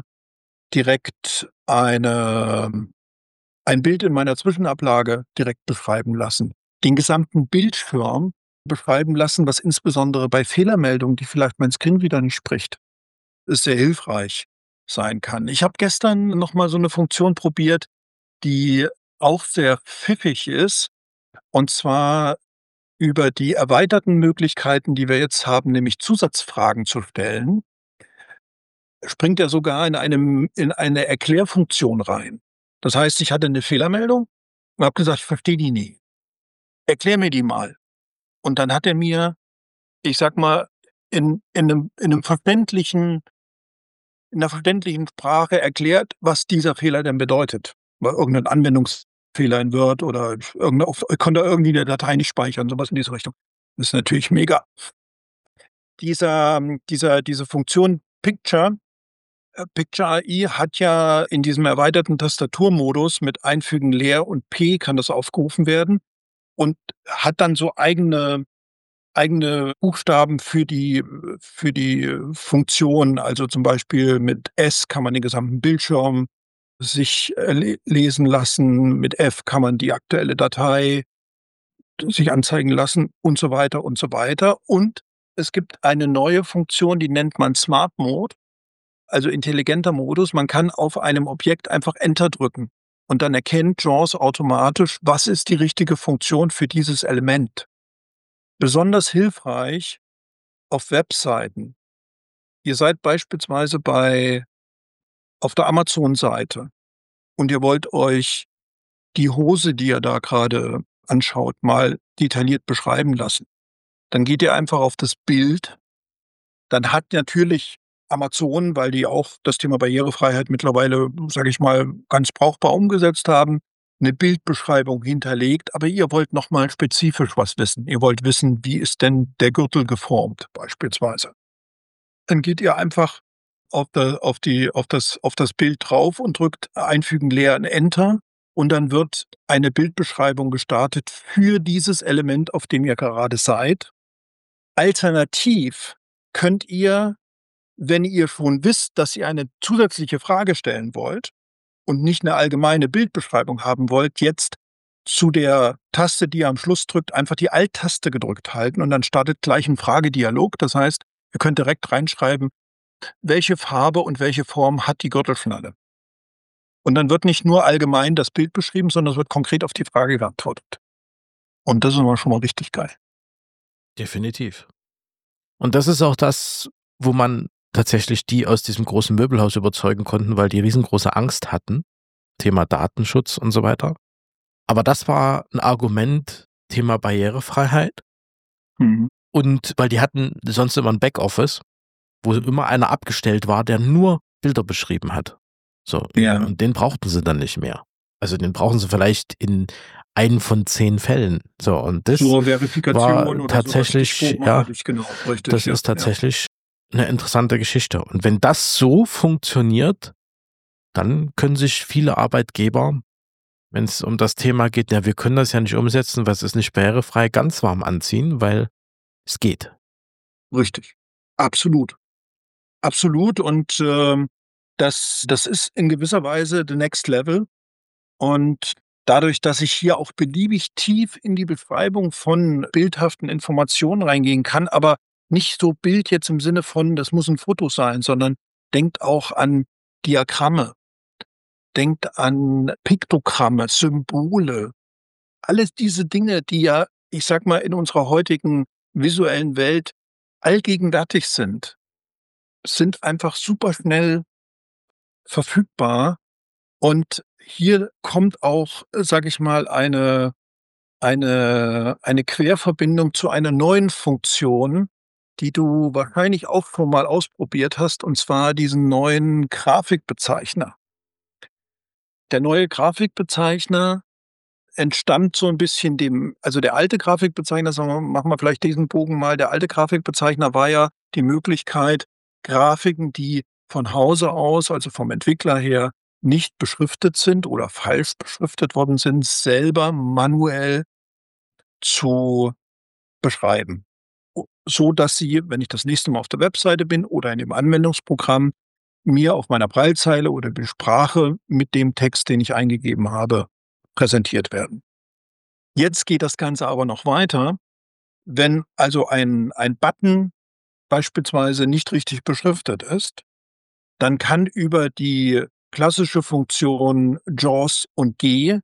direkt eine ein Bild in meiner Zwischenablage direkt beschreiben lassen. Den gesamten Bildschirm beschreiben lassen, was insbesondere bei Fehlermeldungen, die vielleicht mein Screenreader nicht spricht, sehr hilfreich sein kann. Ich habe gestern noch mal so 'ne Funktion probiert, die auch sehr pfiffig ist, und zwar über die erweiterten Möglichkeiten, die wir jetzt haben, nämlich Zusatzfragen zu stellen, springt er sogar in einem in eine Erklärfunktion rein. Das heißt, ich hatte 'ne Fehlermeldung und habe gesagt: „Ich verstehe die nie. Erklär mir die mal." Und dann hat er mir, ich sage mal, in in 'nem in 'nem verständlichen in 'ner verständlichen Sprache erklärt, was dieser Fehler denn bedeutet. War irgend 'nen Anwendungsfehler in Word oder irgend 'ne auf konnte er irgendwie 'ne Datei nicht speichern, so was in diese Richtung. Das ist natürlich mega. Dieser dieser diese Funktion Picture Äh, Picture A I hat ja in diesem erweiterten Tastaturmodus mit Einfügen leer und P kann das aufgerufen werden und hat dann so eigene eigene Buchstaben für die für die Funktion. Also, zum Beispiel mit S kann man den gesamten Bildschirm sich, äh, le lesen lassen, mit F kann man die aktuelle Datei sich anzeigen lassen und so weiter und so weiter. Und es gibt eine neue Funktion, die nennt man Smart Mode. Also intelligenter Modus. Man kann auf einem Objekt einfach Enter drücken und dann erkennt JAWS automatisch, was ist die richtige Funktion für dieses Element. Besonders hilfreich auf Webseiten. Ihr seid beispielsweise bei auf der Amazon-Seite und ihr wollt euch die Hose, die ihr da gerade anschaut, mal detailliert beschreiben lassen. Dann geht ihr einfach auf das Bild. Dann hat natürlich Amazon, weil die auch das Thema Barrierefreiheit mittlerweile, sage ich mal, ganz brauchbar umgesetzt haben, 'ne Bildbeschreibung hinterlegt, aber ihr wollt noch mal spezifisch was wissen. Ihr wollt wissen, wie ist denn der Gürtel geformt beispielsweise. Dann geht ihr einfach auf da auf die auf das auf das Bild drauf und drückt Einfügen leer und Enter und dann wird eine Bildbeschreibung gestartet für dieses Element, auf dem ihr gerade seid. Alternativ könnt ihr, wenn ihr schon wisst, dass ihr eine zusätzliche Frage stellen wollt und nicht 'ne allgemeine Bildbeschreibung haben wollt, jetzt zu der Taste, die ihr am Schluss drückt, einfach die Alt-Taste gedrückt halten und dann startet gleich 'n Fragedialog. Das heißt, ihr könnt direkt reinschreiben: welche Farbe und welche Form hat die Gürtelschnalle? Und dann wird nicht nur allgemein das Bild beschrieben, sondern es wird konkret auf die Frage geantwortet. Und das ist immer schon mal richtig geil. Definitiv. Und das ist auch das, wo man tatsächlich die aus diesem großen Möbelhaus überzeugen konnten, weil die riesengroße Angst hatten, Thema Datenschutz und so weiter. Aber das war ein Argument, Thema Barrierefreiheit. Mhm. Und weil die hatten sonst immer ein Backoffice, wo immer einer abgestellt war, der nur Bilder beschrieben hat. So, Ja. und den brauchten sie dann nicht mehr. Also den brauchen sie vielleicht in einen von zehn Fällen. So, und das Zur Verifikation war oder tatsächlich, sowas ja, stichprobenartig, genau, richtig. das ja, ist tatsächlich eine interessante Geschichte. Und wenn das so funktioniert, dann können sich viele Arbeitgeber, wenn es um das Thema geht, ja, wir können das ja nicht umsetzen, was ist nicht barrierefrei, ganz warm anziehen, weil es geht. Ja, richtig. Absolut. Absolut. Und ähm, das, das ist in gewisser Weise the next level. Und dadurch, dass ich hier auch beliebig tief in die Beschreibung von bildhaften Informationen reingehen kann, aber nicht so Bild jetzt im Sinne von, das muss ein Foto sein, sondern denkt auch an Diagramme, denkt an Piktogramme, Symbole, alles diese Dinge, die ja, ich sag mal, in unserer heutigen visuellen Welt allgegenwärtig sind, sind einfach super schnell verfügbar. Und hier kommt auch, sage ich mal, eine eine eine Querverbindung zu einer neuen Funktion, die du wahrscheinlich auch schon mal ausprobiert hast, und zwar diesen neuen Grafikbezeichner. Der neue Grafikbezeichner entstammt so ein bisschen dem also, der alte Grafikbezeichner, sagen wir machen wir vielleicht diesen Bogen mal. Der alte Grafikbezeichner war ja die Möglichkeit, Grafiken, die von Hause aus, also vom Entwickler her, nicht beschriftet sind oder falsch beschriftet worden sind, selber manuell zu beschreiben. O so dass sie, wenn ich das nächste Mal auf der Webseite bin oder in dem Anwendungsprogramm, mir auf meiner Braillezeile oder die Sprache mit dem Text, den ich eingegeben habe, präsentiert werden. Jetzt geht das Ganze aber noch weiter. Wenn also ein ein Button beispielsweise nicht richtig beschriftet ist, dann kann über die klassische Funktion JAWS und G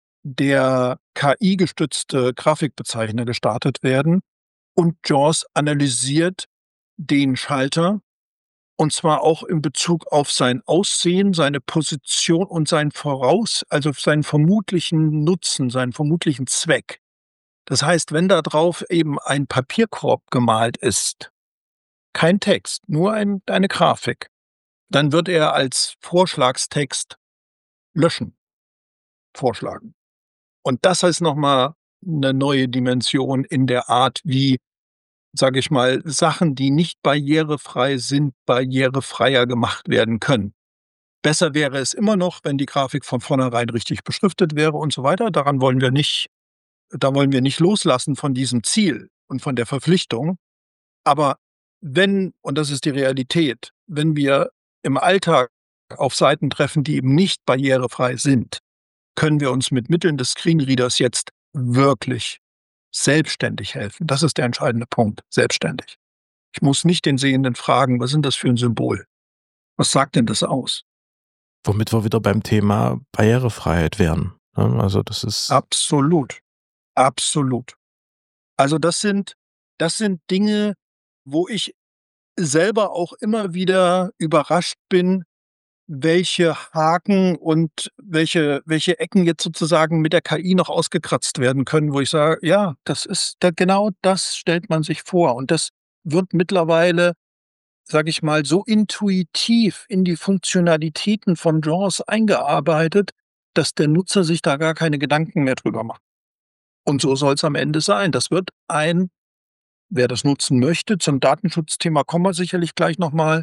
der K I-gestützte Grafikbezeichner gestartet werden und JAWS analysiert den Schalter, und zwar auch in Bezug auf sein Aussehen, seine Position und sein Voraus also seinen vermutlichen Nutzen, seinen vermutlichen Zweck. Das heißt, wenn da drauf eben ein Papierkorb gemalt ist, kein Text, nur ein eine Grafik, dann wird er als Vorschlagstext löschen vorschlagen. Und das ist noch mal 'ne neue Dimension in der Art, wie, sage ich mal, Sachen, die nicht barrierefrei sind, barrierefreier gemacht werden können. Besser wäre es immer noch, wenn die Grafik von vornherein richtig beschriftet wäre und so weiter. Daran wollen wir nicht da wollen wir nicht loslassen von diesem Ziel und von der Verpflichtung. Aber wenn, und das ist die Realität, wenn wir im Alltag auf Seiten treffen, die eben nicht barrierefrei sind, können wir uns mit Mitteln des Screenreaders jetzt wirklich selbstständig helfen. Das ist der entscheidende Punkt, selbstständig. Ich muss nicht den Sehenden fragen: „Was sind das für 'n Symbol? Was sagt denn das aus?“ Womit wir wieder beim Thema Barrierefreiheit wären, ne? Also, das ist Absolut, absolut. Also, das sind das sind Dinge, wo ich selber auch immer wieder überrascht bin, welche Haken und welche welche Ecken jetzt sozusagen mit der K I noch ausgekratzt werden können, wo ich sage: „Ja, das ist da genau das stellt man sich vor.“ Und das wird mittlerweile, sage ich mal, so intuitiv in die Funktionalitäten von JAWS eingearbeitet, dass der Nutzer sich da gar keine Gedanken mehr drüber macht. Und so soll's am Ende sein. Das wird ein wer das nutzen möchte, zum Datenschutzthema kommen wir sicherlich gleich noch mal.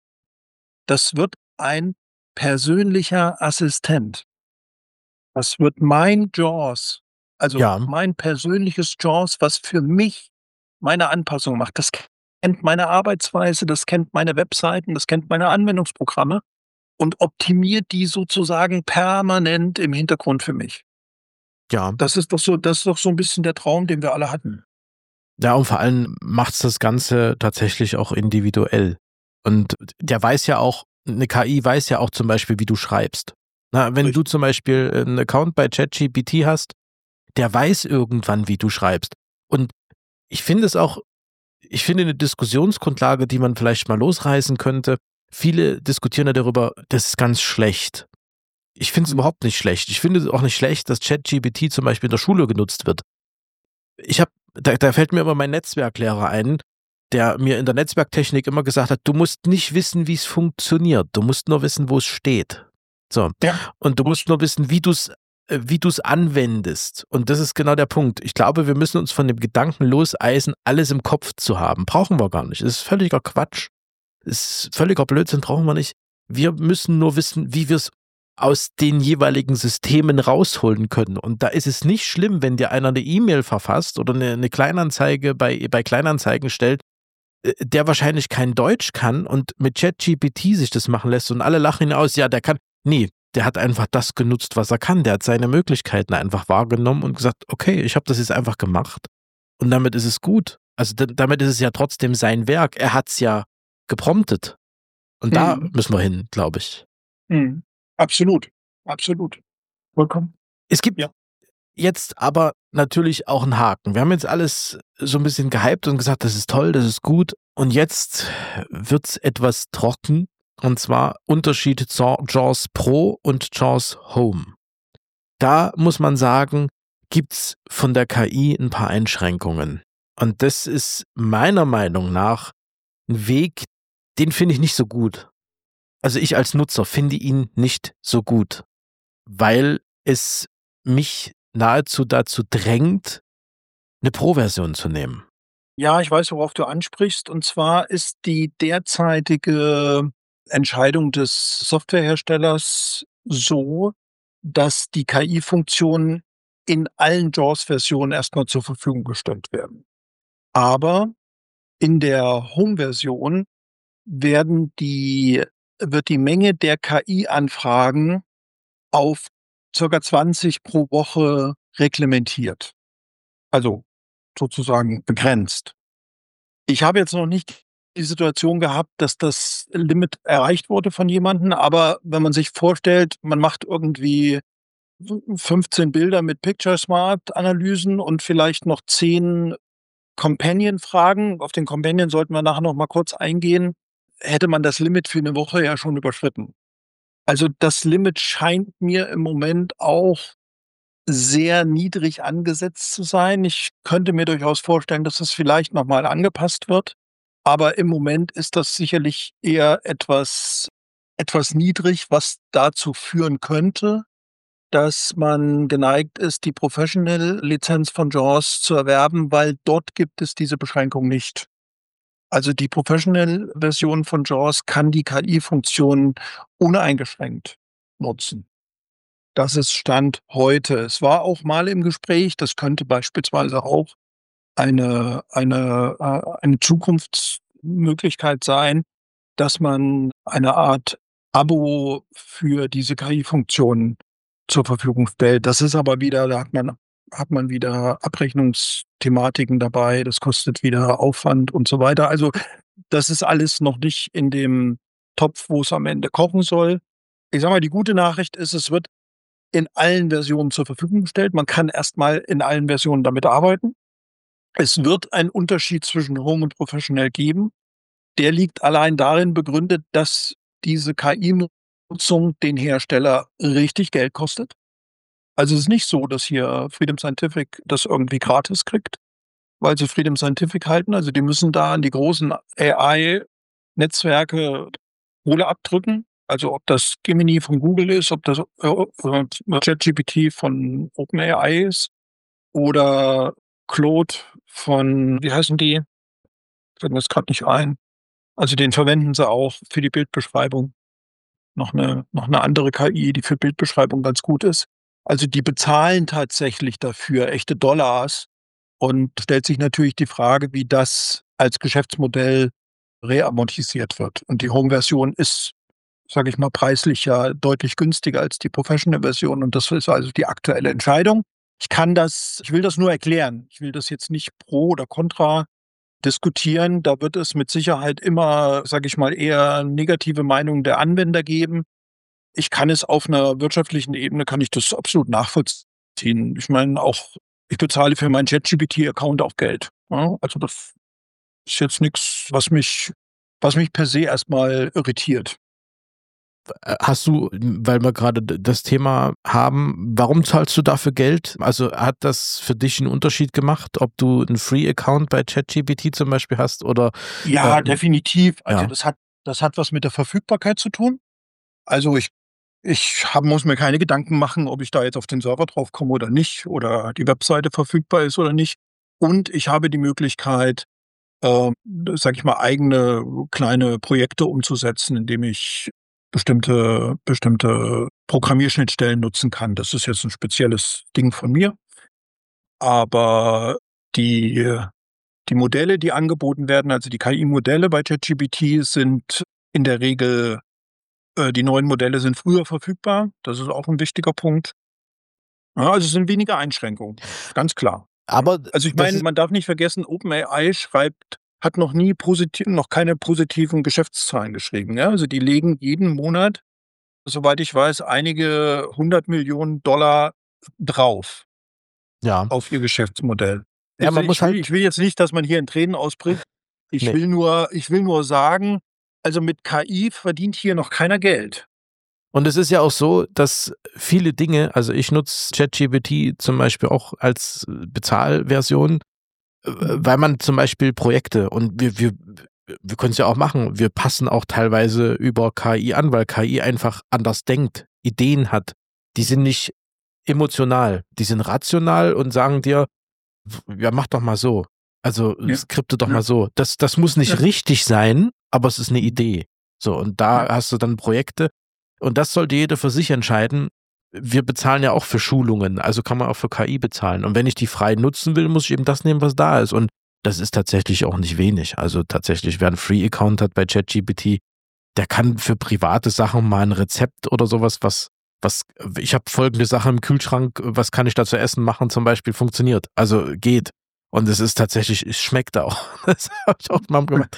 Das wird ein persönlicher Assistent. Das wird mein JAWS, also ja, mein persönliches JAWS, was für mich meine Anpassung macht. Das kennt meine Arbeitsweise, das kennt meine Webseiten, das kennt meine Anwendungsprogramme und optimiert die sozusagen permanent im Hintergrund für mich. ja. Das ist doch so das ist doch so 'n bisschen der Traum, den wir alle hatten. Ja, und vor allem macht's das Ganze tatsächlich auch individuell. Und der weiß ja auch, eine K I weiß ja auch zum Beispiel, wie du schreibst. Na, wenn du zum Beispiel einen Account bei ChatGPT hast, der weiß irgendwann, wie du schreibst. Und ich finde es auch, ich finde eine Diskussionsgrundlage, die man vielleicht mal losreißen könnte. Viele diskutieren ja darüber, das ist ganz schlecht. Ich finde es überhaupt nicht schlecht. Ich finde es auch nicht schlecht, dass ChatGPT zum Beispiel in der Schule genutzt wird. Ich habe, da, da fällt mir immer mein Netzwerklehrer ein, der mir in der Netzwerktechnik immer gesagt hat, du musst nicht wissen, wie es funktioniert. Du musst nur wissen, wo es steht. So. Ja. Und du musst nur wissen, wie du es wie du es anwendest. Und das ist genau der Punkt. Ich glaube, wir müssen uns von dem Gedanken loseisen, alles im Kopf zu haben. Brauchen wir gar nicht. Das ist völliger Quatsch. Das ist völliger Blödsinn, brauchen wir nicht. Wir müssen nur wissen, wie wir es aus den jeweiligen Systemen rausholen können. Und da ist es nicht schlimm, wenn dir einer eine E-Mail verfasst oder eine, eine Kleinanzeige bei, bei Kleinanzeigen stellt, der wahrscheinlich kein Deutsch kann und mit ChatGPT sich das machen lässt und alle lachen ihn aus, ja, der kann. Nee, der hat einfach das genutzt, was er kann. Der hat seine Möglichkeiten einfach wahrgenommen und gesagt, okay, ich habe das jetzt einfach gemacht und damit ist es gut. Also d- damit ist es ja trotzdem sein Werk. Er hat es ja gepromptet. Und da Mhm. müssen wir hin, glaube ich. Mhm. Absolut, absolut. Vollkommen. Es gibt Ja. jetzt aber natürlich auch einen Haken. Wir haben jetzt alles so ein bisschen gehypt und gesagt, das ist toll, das ist gut. Und jetzt wird es etwas trocken. Und zwar Unterschied zu JAWS Pro und JAWS Home. Da muss man sagen, gibt es von der K I ein paar Einschränkungen. Und das ist meiner Meinung nach ein Weg, den finde ich nicht so gut. Also ich als Nutzer finde ihn nicht so gut, weil es mich nahezu dazu drängt, eine Pro-Version zu nehmen. Ja, ich weiß, worauf du ansprichst. Und zwar ist die derzeitige Entscheidung des Softwareherstellers so, dass die K I-Funktionen in allen JAWS-Versionen erstmal zur Verfügung gestellt werden. Aber in der Home-Version werden die wird die Menge der K I-Anfragen auf circa zwanzig pro Woche reglementiert, also sozusagen begrenzt. Ich habe jetzt noch nicht die Situation gehabt, dass das Limit erreicht wurde von jemandem, aber wenn man sich vorstellt, man macht irgendwie fünfzehn Bilder mit Picture Smart Analysen und vielleicht noch zehn Companion-Fragen. Auf den Companion sollten wir nachher noch mal kurz eingehen. Hätte man das Limit für eine Woche ja schon überschritten. Also, das Limit scheint mir im Moment auch sehr niedrig angesetzt zu sein. Ich könnte mir durchaus vorstellen, dass es vielleicht noch mal angepasst wird, aber im Moment ist das sicherlich eher etwas etwas niedrig, was dazu führen könnte, dass man geneigt ist, die Professional-Lizenz von JAWS zu erwerben, weil dort gibt es diese Beschränkung nicht. Also, die Professional-Version von JAWS kann die K I-Funktionen uneingeschränkt nutzen. Das ist Stand heute. Es war auch mal im Gespräch, das könnte beispielsweise auch eine eine, äh eine Zukunftsmöglichkeit sein, dass man eine Art Abo für diese K I-Funktionen zur Verfügung stellt. Das ist aber wieder da hat man hat man wieder Abrechnungsthematiken dabei, das kostet wieder Aufwand und so weiter. Also, das ist alles noch nicht in dem Topf, wo es am Ende kochen soll. Ich sage mal, die gute Nachricht ist, es wird in allen Versionen zur Verfügung gestellt. Man kann erst mal in allen Versionen damit arbeiten. Es wird einen Unterschied zwischen Home und Professional geben. Der liegt allein darin begründet, dass diese K I-Nutzung den Hersteller richtig Geld kostet. Also, es ist nicht so, dass hier Freedom Scientific das irgendwie gratis kriegt, weil sie Freedom Scientific halten. Also, die müssen da an die großen A I-Netzwerke Kohle abdrücken. Also, ob das Gemini von Google ist, ob das, äh, äh, ChatGPT von OpenAI ist oder Claude von wie heißen die? Fällt mir jetzt grad nicht ein. Also, den verwenden sie auch für die Bildbeschreibung. Noch 'ne noch 'ne andere K I, die für Bildbeschreibung ganz gut ist. Also, die bezahlen tatsächlich dafür echte Dollars und stellt sich natürlich die Frage, wie das als Geschäftsmodell reamortisiert wird. Und die Home-Version ist, sage ich mal, preislich ja deutlich günstiger als die Professional-Version und das ist also die aktuelle Entscheidung. Ich kann das ich will das nur erklären. Ich will das jetzt nicht pro oder contra diskutieren. Da wird es mit Sicherheit immer, sage ich mal, eher negative Meinungen der Anwender geben. Ich kann es auf einer wirtschaftlichen Ebene kann ich das absolut nachvollziehen. Ich meine auch, ich bezahle für meinen ChatGPT-Account auch Geld, ja? Also, das ist jetzt nichts, was mich was mich per se erstmal irritiert. Äh, Hast du, weil wir gerade d- das Thema haben, warum zahlst du dafür Geld? Also hat das für dich einen Unterschied gemacht, ob du einen Free-Account bei ChatGPT zum Beispiel hast oder äh, Ja, definitiv. Also, ja, das hat das hat was mit der Verfügbarkeit zu tun. Also, ich ich habe muss mir keine Gedanken machen, ob ich da jetzt auf den Server draufkomme oder nicht oder die Webseite verfügbar ist oder nicht. Und ich habe die Möglichkeit, ähm, sage ich mal, eigene kleine Projekte umzusetzen, indem ich bestimmte bestimmte Programmierschnittstellen nutzen kann. Das ist jetzt ein spezielles Ding von mir, aber die die Modelle, die angeboten werden, also die K I-Modelle bei ChatGPT sind in der Regel äh, die neuen Modelle sind früher verfügbar. Das ist auch ein wichtiger Punkt. Ja, also es sind weniger Einschränkungen, ganz klar. Ja. aber Also, ich das meine, ist, man darf nicht vergessen, OpenAI schreibt hat noch nie positiv noch keine positiven Geschäftszahlen geschrieben, ja? Also, die legen jeden Monat, soweit ich weiß, einige hundert Millionen Dollar drauf ja, auf ihr Geschäftsmodell. ja, Also, man muss ich will halt, ich will jetzt nicht, dass man hier in Tränen ausbricht. Ich nee. will nur ich will nur sagen, also, mit K I verdient hier noch keiner Geld. Und es ist ja auch so, dass viele Dinge, also ich nutze ChatGPT zum Beispiel auch als äh, Bezahlversion, äh, Mhm. weil man zum Beispiel Projekte und wir, wir, wir können es ja auch machen, wir passen auch teilweise über K I an, weil K I einfach anders denkt, Ideen hat. Die sind nicht emotional, die sind rational und sagen dir, ja, mach doch mal so. Also Ja, skripte doch ja, mal so. Das, das muss nicht ja. richtig sein, aber es ist eine Idee. So, und da Ja, hast du dann Projekte und das sollte jeder für sich entscheiden. Wir bezahlen ja auch für Schulungen, also kann man auch für K I bezahlen. Und wenn ich die frei nutzen will, muss ich eben das nehmen, was da ist. Und das ist tatsächlich auch nicht wenig. Also tatsächlich, wer einen Free-Account hat bei ChatGPT, der kann für private Sachen mal ein Rezept oder sowas, was, was, ich habe folgende Sache im Kühlschrank, was kann ich da zu essen machen, zum Beispiel, funktioniert. Also geht. Und es ist tatsächlich, es schmeckt auch. Das habe ich auch mal gemacht.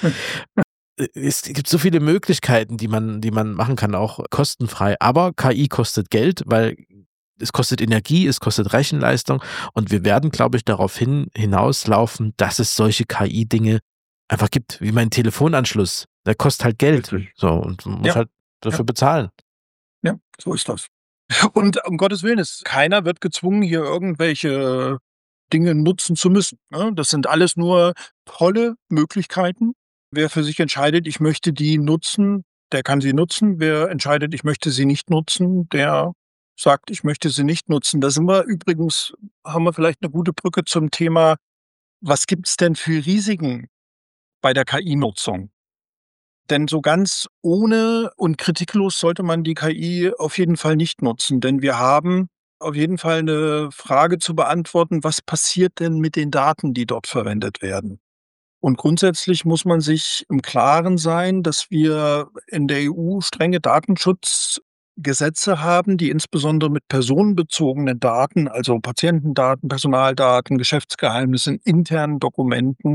Es gibt so viele Möglichkeiten, die man, die man machen kann, auch kostenfrei. Aber K I kostet Geld, weil es kostet Energie, es kostet Rechenleistung. Und wir werden, glaube ich, darauf hin, hinauslaufen, dass es solche K I-Dinge einfach gibt, wie mein Telefonanschluss. Der kostet halt Geld. richtig. So, und man muss Ja, halt ja, dafür bezahlen. ja, so ist das. Und um Gottes Willen, es keiner wird gezwungen, hier irgendwelche Dinge nutzen zu müssen, ne? Das sind alles nur tolle Möglichkeiten. Wer für sich entscheidet, ich möchte die nutzen, der kann sie nutzen. Wer entscheidet, ich möchte sie nicht nutzen, der sagt, ich möchte sie nicht nutzen. Da sind wir übrigens haben wir vielleicht eine gute Brücke zum Thema, was gibt's denn für Risiken bei der K I-Nutzung? Denn so ganz ohne und kritiklos sollte man die K I auf jeden Fall nicht nutzen, denn wir haben auf jeden Fall eine Frage zu beantworten: Was passiert denn mit den Daten, die dort verwendet werden? Und grundsätzlich muss man sich im Klaren sein, dass wir in der E U strenge Datenschutzgesetze haben, die insbesondere mit personenbezogenen Daten, also Patientendaten, Personaldaten, Geschäftsgeheimnissen, internen Dokumenten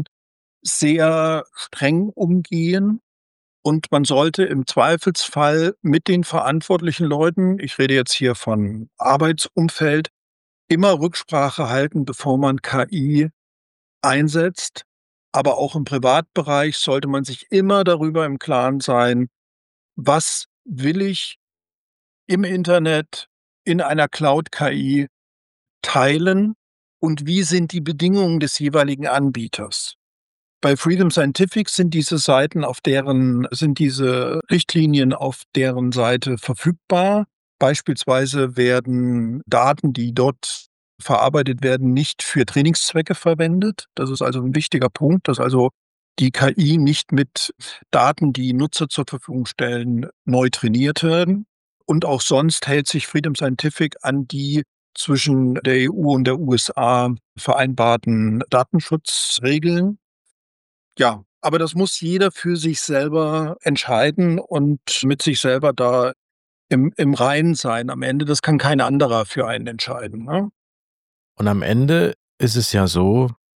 sehr streng umgehen. Und man sollte im Zweifelsfall mit den verantwortlichen Leuten, ich rede jetzt hier von Arbeitsumfeld, immer Rücksprache halten, bevor man K I einsetzt. Aber auch im Privatbereich sollte man sich immer darüber im Klaren sein: Was will ich im Internet, in einer Cloud-K I teilen und wie sind die Bedingungen des jeweiligen Anbieters? Bei Freedom Scientific sind diese Seiten auf deren sind diese Richtlinien auf deren Seite verfügbar. Beispielsweise werden Daten, die dort verarbeitet werden, nicht für Trainingszwecke verwendet. Das ist also 'n wichtiger Punkt, dass also die K I nicht mit Daten, die Nutzer zur Verfügung stellen, neu trainiert werden. Und auch sonst hält sich Freedom Scientific an die zwischen der E U und der U S A vereinbarten Datenschutzregeln. Ja, aber das muss jeder für sich selber entscheiden und mit sich selber da im im Reinen sein am Ende. Das kann kein anderer für einen entscheiden, ne? Und am Ende ist es ja so,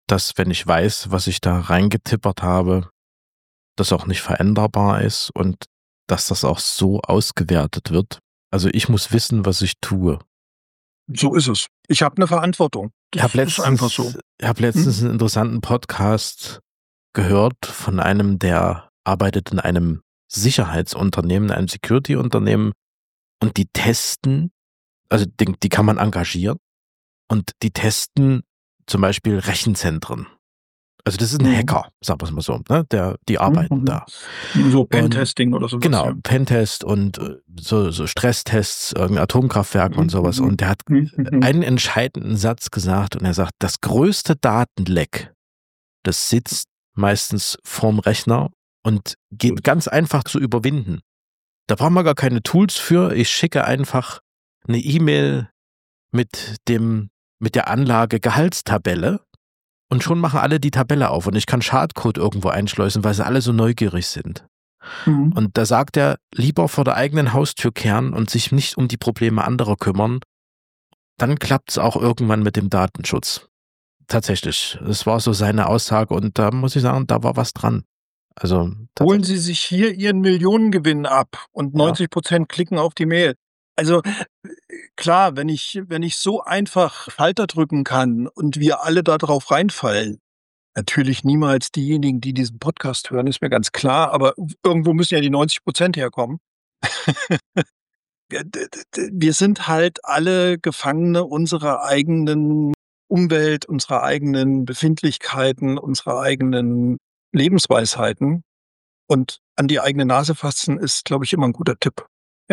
dass, wenn ich weiß, was ich da reingetippert habe, das auch nicht veränderbar ist und dass das auch so ausgewertet wird. Also ich muss wissen, was ich tue. So ist es. Ich habe eine Verantwortung. Ich habe Das ist einfach so. letztens, ich hab letztens Hm? einen interessanten Podcast gehört von einem, der arbeitet in einem Sicherheitsunternehmen, einem Security-Unternehmen, und die testen, also die, die kann man engagieren, und die testen zum Beispiel Rechenzentren. Also das ist ein Mhm. Hacker, sagen wir es mal so, ne? Der, die arbeiten Mhm. da. So Und Pentesting oder sowas. genau, Ja. Pentest und äh, so, so Stresstests, irgendein Atomkraftwerk und sowas. Mhm. Und der hat Mhm. einen entscheidenden Satz gesagt, und er sagt, das größte Datenleck, das sitzt meistens vorm Rechner und geht ganz einfach zu überwinden. Da brauchen wir gar keine Tools für. Ich schicke einfach eine E-Mail mit dem, mit der Anlage Gehaltstabelle, und schon machen alle die Tabelle auf, und ich kann Schadcode irgendwo einschleusen, weil sie alle so neugierig sind. Mhm. Und da sagt er, lieber vor der eigenen Haustür kehren und sich nicht um die Probleme anderer kümmern, dann klappt es auch irgendwann mit dem Datenschutz. Tatsächlich, das war so seine Aussage, und da muss ich sagen, da war was dran. Also Holen Sie sich hier Ihren Millionengewinn ab und Ja. neunzig Prozent klicken auf die Mail. Also äh, klar, wenn ich, wenn ich so einfach Schalter drücken kann und wir alle da drauf reinfallen, natürlich niemals diejenigen, die diesen Podcast hören, ist mir ganz klar, aber irgendwo müssen ja die neunzig Prozent herkommen. Wir d d d wir sind halt alle Gefangene unserer eigenen Umwelt, unserer eigenen Befindlichkeiten, unserer eigenen Lebensweisheiten. Und an die eigene Nase fassen ist, glaube ich, immer ein guter Tipp. Ja.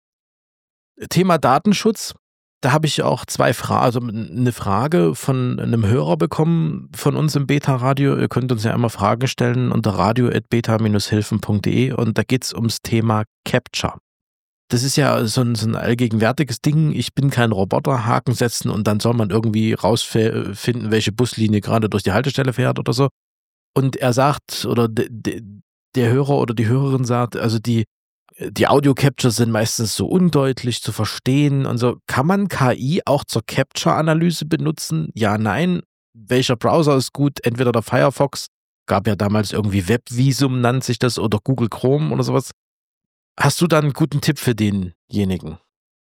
Thema Datenschutz, da habe ich auch zwei Fragen, also eine Frage von einem Hörer bekommen von uns im Beta-Radio. Ihr könnt uns ja immer Fragen stellen unter radio at beta Bindestrich hilfen Punkt de, und da geht es ums Thema Capture. Das ist ja so ein, so ein allgegenwärtiges Ding. Ich bin kein Roboter, Haken setzen, und dann soll man irgendwie rausfinden, welche Buslinie gerade durch die Haltestelle fährt oder so. Und er sagt, oder de, de, der Hörer oder die Hörerin sagt, also die, die Audio-Captures sind meistens so undeutlich zu verstehen und so. Kann man K I auch zur Capture-Analyse benutzen? Ja, nein. Welcher Browser ist gut? Entweder der Firefox, gab ja damals irgendwie Webvisum, nannte sich das, oder Google Chrome oder sowas. Hast du da einen guten Tipp für denjenigen?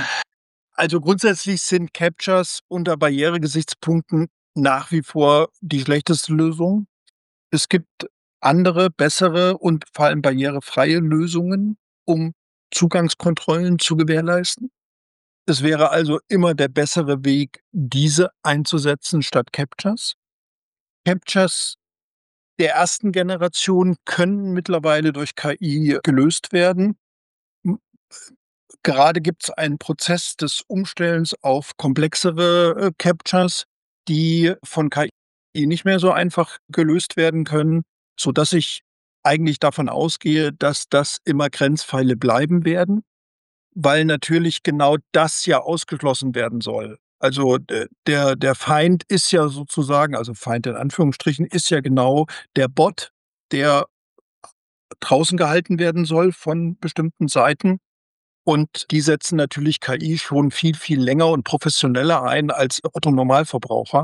Also grundsätzlich sind Captures unter Barrieregesichtspunkten nach wie vor die schlechteste Lösung. Es gibt andere, bessere und vor allem barrierefreie Lösungen, um Zugangskontrollen zu gewährleisten. Es wäre also immer der bessere Weg, diese einzusetzen statt Captures. Captures der ersten Generation können mittlerweile durch K I gelöst werden. M Gerade gibt es einen Prozess des Umstellens auf komplexere, äh, Captures, die von K I nicht mehr so einfach gelöst werden können, sodass ich eigentlich davon ausgehe, dass das immer Grenzfälle bleiben werden, weil natürlich genau das ja ausgeschlossen werden soll. Also, d der der Feind ist ja sozusagen, also Feind in Anführungsstrichen, ist ja genau der Bot, der draußen gehalten werden soll von bestimmten Seiten. Und die setzen natürlich K I schon viel, viel länger und professioneller ein als Otto Normalverbraucher.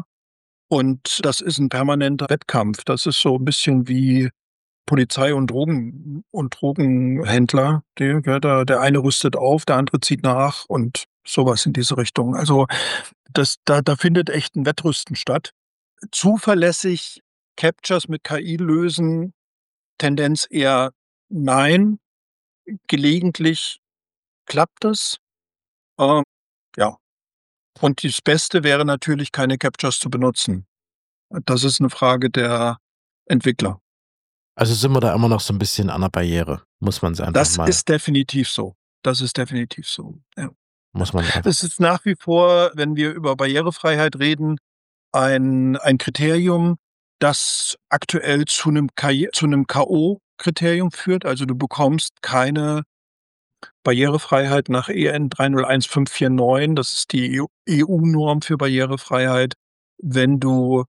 Und das ist ein permanenter Wettkampf. Das ist so ein bisschen wie Polizei und Drogen und Drogenhändler. Die ja, da der eine rüstet auf, der andere zieht nach und sowas in diese Richtung. Also, das da da findet echt ein Wettrüsten statt. Zuverlässig Captures mit K I lösen, Tendenz eher nein. Gelegentlich klappt es. Ähm, ja. Und das Beste wäre natürlich, keine Captures zu benutzen. Das ist 'ne Frage der Entwickler. Also sind wir da immer noch so ein bisschen an der Barriere, muss man es einfach Das mal, ist definitiv so. Das ist definitiv so, ja. muss man einfach. Es ist nach wie vor, wenn wir über Barrierefreiheit reden, ein ein Kriterium, das aktuell zu 'nem K I zu 'nem K O-Kriterium führt. Also, du bekommst keine Barrierefreiheit nach E N drei null eins fünf vier neun. Das ist die E U-Norm für Barrierefreiheit, wenn du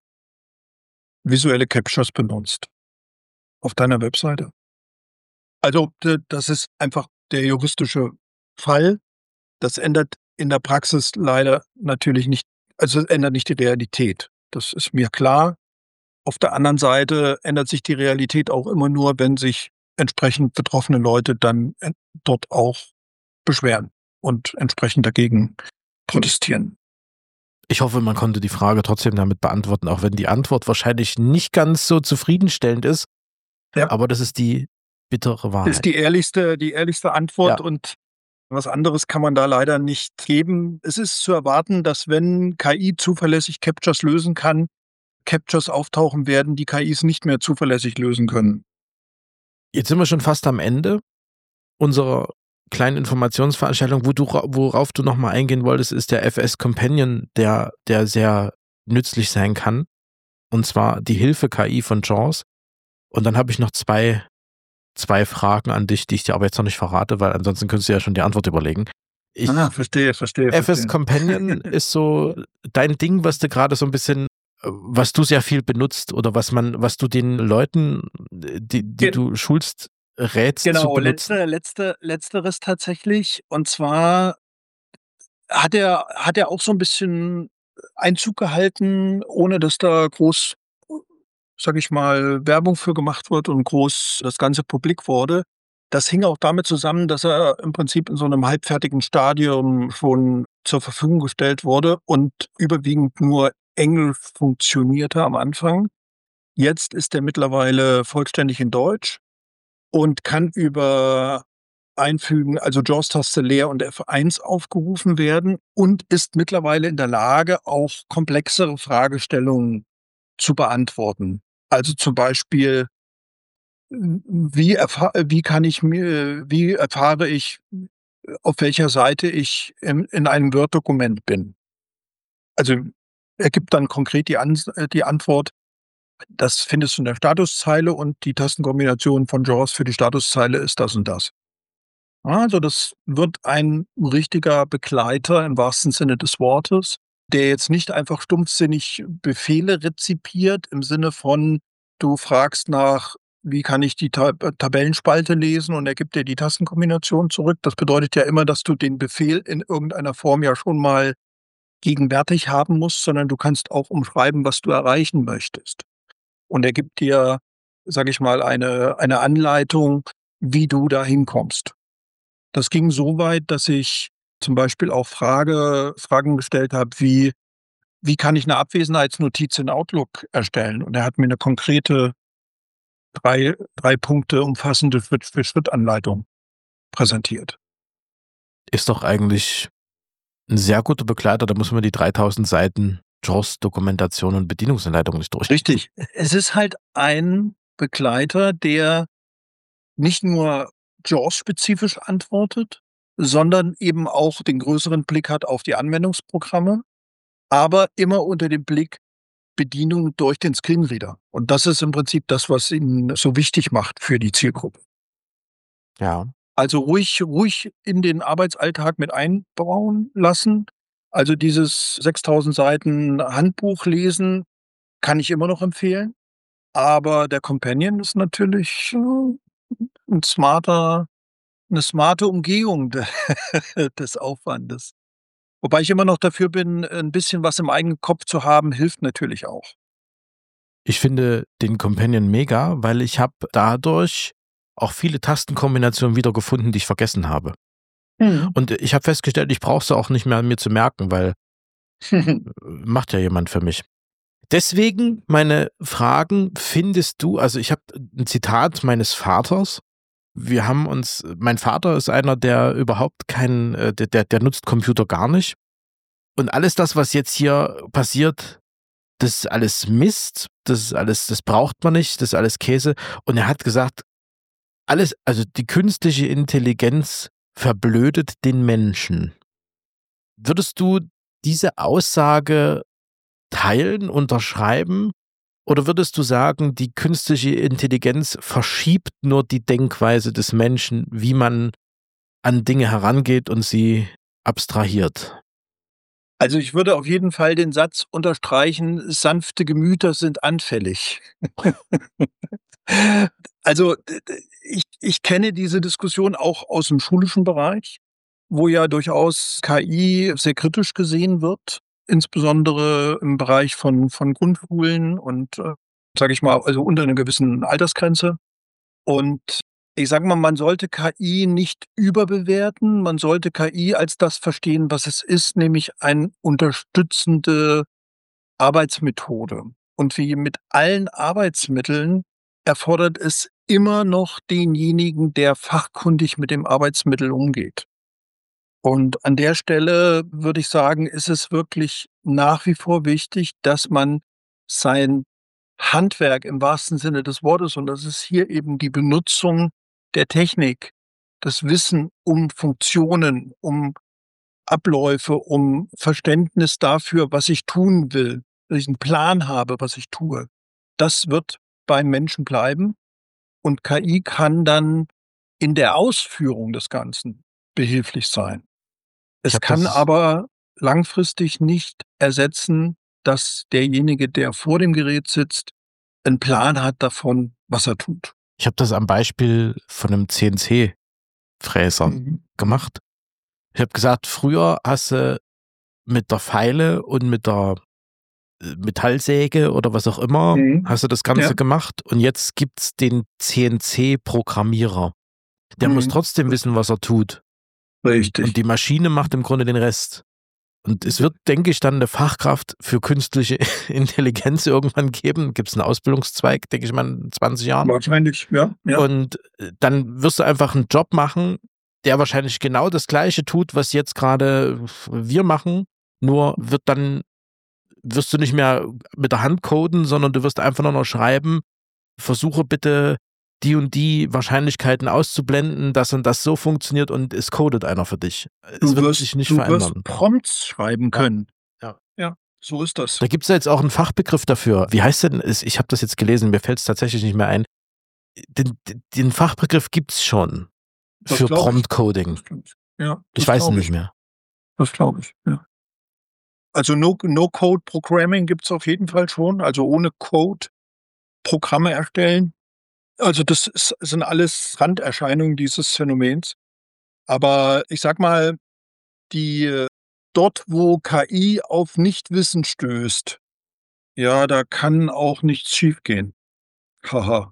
visuelle Captures benutzt auf deiner Webseite. Also, d das ist einfach der juristische Fall. Das ändert in der Praxis leider natürlich nicht, also, es ändert nicht die Realität. Das ist mir klar. Auf der anderen Seite ändert sich die Realität auch immer nur, wenn sich entsprechend betroffene Leute dann en dort auch beschweren und entsprechend dagegen protestieren. Ich hoffe, man konnte die Frage trotzdem damit beantworten, auch wenn die Antwort wahrscheinlich nicht ganz so zufriedenstellend ist. Ja. Aber das ist die bittere Wahrheit. Ist die ehrlichste die ehrlichste Antwort Ja. und was anderes kann man da leider nicht geben. Es ist zu erwarten, dass wenn K I zuverlässig Captchas lösen kann, Captchas auftauchen werden, die K Is nicht mehr zuverlässig lösen können. Jetzt sind wir schon fast am Ende unserer kleinen Informationsveranstaltung. Wo du, worauf du nochmal eingehen wolltest, ist der F S Companion, der, der sehr nützlich sein kann. Und zwar die Hilfe-K I von JAWS. Und dann habe ich noch zwei, zwei Fragen an dich, die ich dir aber jetzt noch nicht verrate, weil ansonsten könntest du ja schon die Antwort überlegen. Ich, Ah, verstehe, verstehe, F S verstehe. Companion ist so dein Ding, was du gerade so ein bisschen, was du sehr viel benutzt oder was man, was du den Leuten, die, die Ge- du schulst, rätst zu Genau, benutzen. letzte, letzte, letzteres tatsächlich. Und zwar hat er, hat er auch so ein bisschen Einzug gehalten, ohne dass da groß, sag ich mal, Werbung für gemacht wird und groß das Ganze publik wurde. Das hing auch damit zusammen, dass er im Prinzip in so einem halbfertigen Stadium schon zur Verfügung gestellt wurde und überwiegend nur Englisch funktionierte am Anfang. Jetzt ist er mittlerweile vollständig in Deutsch und kann über Einfügen, also JAWS-Taste leer und F eins aufgerufen werden und ist mittlerweile in der Lage, auch komplexere Fragestellungen zu beantworten. Also zum Beispiel, wie, erfahr wie kann ich mir, wie erfahre ich, auf welcher Seite ich in, in einem Word-Dokument bin? Also er gibt dann konkret die, An die Antwort, das findest du in der Statuszeile und die Tastenkombination von JAWS für die Statuszeile ist das und das. Also das wird ein richtiger Begleiter im wahrsten Sinne des Wortes, der jetzt nicht einfach stumpfsinnig Befehle rezipiert im Sinne von, du fragst nach, wie kann ich die Ta äh, Tabellenspalte lesen und er gibt dir die Tastenkombination zurück. Das bedeutet ja immer, dass du den Befehl in irgendeiner Form ja schon mal gegenwärtig haben musst, sondern du kannst auch umschreiben, was du erreichen möchtest. Und er gibt dir, sage ich mal, eine eine Anleitung, wie du da hinkommst. Das ging so weit, dass ich zum Beispiel auch Frage Fragen gestellt habe wie: „Wie kann ich eine Abwesenheitsnotiz in Outlook erstellen?“ Und er hat mir eine konkrete drei drei Punkte umfassende Schritt-für-Schritt-Anleitung präsentiert. Ist doch eigentlich ein sehr guter Begleiter, da muss man die dreitausend Seiten JAWS-Dokumentation und Bedienungsanleitung nicht durch. Richtig. Es ist halt ein Begleiter, der nicht nur JAWS-spezifisch antwortet, sondern eben auch den größeren Blick hat auf die Anwendungsprogramme, aber immer unter dem Blick Bedienung durch den Screenreader. Und das ist im Prinzip das, was ihn so wichtig macht für die Zielgruppe. Ja. Also ruhig ruhig in den Arbeitsalltag mit einbauen lassen. Also dieses sechstausend Seiten Handbuch lesen kann ich immer noch empfehlen, aber der Companion ist natürlich, äh, 'n smarter 'ne smarte Umgehung de des Aufwandes. Wobei ich immer noch dafür bin, 'n bisschen was im eigenen Kopf zu haben, hilft natürlich auch. Ich finde den Companion mega, weil ich habe dadurch auch viele Tastenkombinationen wiedergefunden, die ich vergessen habe. Mhm. Und ich habe festgestellt, ich brauche sie auch nicht mehr mir zu merken, weil äh, macht ja jemand für mich. Deswegen meine Fragen findest du, also ich habe ein Zitat meines Vaters. Wir haben uns, mein Vater ist einer, der überhaupt keinen, äh, der, der, der nutzt Computer gar nicht. Und alles das, was jetzt hier passiert, das ist alles Mist, das ist alles, das braucht man nicht, das ist alles Käse. Und er hat gesagt, alles, also die künstliche Intelligenz verblödet den Menschen. Würdest du diese Aussage teilen, unterschreiben? Oder würdest du sagen, die künstliche Intelligenz verschiebt nur die Denkweise des Menschen, wie man an Dinge herangeht und sie abstrahiert? Also, ich würde auf jeden Fall den Satz unterstreichen: „Sanfte Gemüter sind anfällig.“ Also, d d ich ich kenne diese Diskussion auch aus'm schulischen Bereich, wo ja durchaus K I sehr kritisch gesehen wird, insbesondere im Bereich von von Grundschulen und, äh, sage ich mal, also unter einer gewissen Altersgrenze. Und ich sage mal, man sollte K I nicht überbewerten. Man sollte K I als das verstehen, was es ist, nämlich eine unterstützende Arbeitsmethode. Und wie mit allen Arbeitsmitteln erfordert es immer noch denjenigen, der fachkundig mit dem Arbeitsmittel umgeht. Und an der Stelle würde ich sagen, ist es wirklich nach wie vor wichtig, dass man sein Handwerk im wahrsten Sinne des Wortes, und das ist hier eben die Benutzung der Technik, das Wissen um Funktionen, um Abläufe, um Verständnis dafür, was ich tun will, dass ich einen Plan habe, was ich tue. Das wird beim Menschen bleiben und K I kann dann in der Ausführung des Ganzen behilflich sein. Ich Es habe kann das aber langfristig nicht ersetzen, dass derjenige, der vor dem Gerät sitzt, einen Plan hat davon, was er tut. ich habe das am Beispiel von einem C N C-Fräser Mhm. gemacht. Ich habe gesagt, früher hast du mit der Feile und mit der äh, Metallsäge oder was auch immer, Mhm. hast du das Ganze Ja. gemacht und jetzt gibt's den C N C-Programmierer. Der muss Mhm. trotzdem wissen, was er tut. Richtig. Und die Maschine macht im Grunde den Rest. Und es wird, denke ich, dann eine Fachkraft für künstliche Intelligenz irgendwann geben. Gibt es einen Ausbildungszweig, denke ich mal, in zwanzig Jahren. Wahrscheinlich, ja. ja. Und äh, dann wirst du einfach einen Job machen, der wahrscheinlich genau das Gleiche tut, was jetzt gerade wir machen. Nur wird dann, wirst du nicht mehr mit der Hand coden, sondern du wirst einfach nur noch schreiben, versuche bitte die und die Wahrscheinlichkeiten auszublenden, dass und das so funktioniert und es codet einer für dich. Es Du wird wirst, sich nicht du verändern. wirst Prompts schreiben können. Ja. Ja, so ist das. Da gibt es ja jetzt auch einen Fachbegriff dafür. Wie heißt denn, es- ich habe das jetzt gelesen, mir fällt es tatsächlich nicht mehr ein. Den, den Fachbegriff gibt es schon Das für glaub ich. Prompt-Coding. Das stimmt. Ja, Ich das weiß glaub nicht ich. mehr. Das glaube ich, ja. Also No- No-Code-Programming gibt es auf jeden Fall schon. Also ohne Code Programme erstellen. Also das ist, sind alles Randerscheinungen dieses Phänomens. Aber ich sag mal, die äh, dort, wo K I auf Nichtwissen stößt, ja, da kann auch nichts schiefgehen. Haha.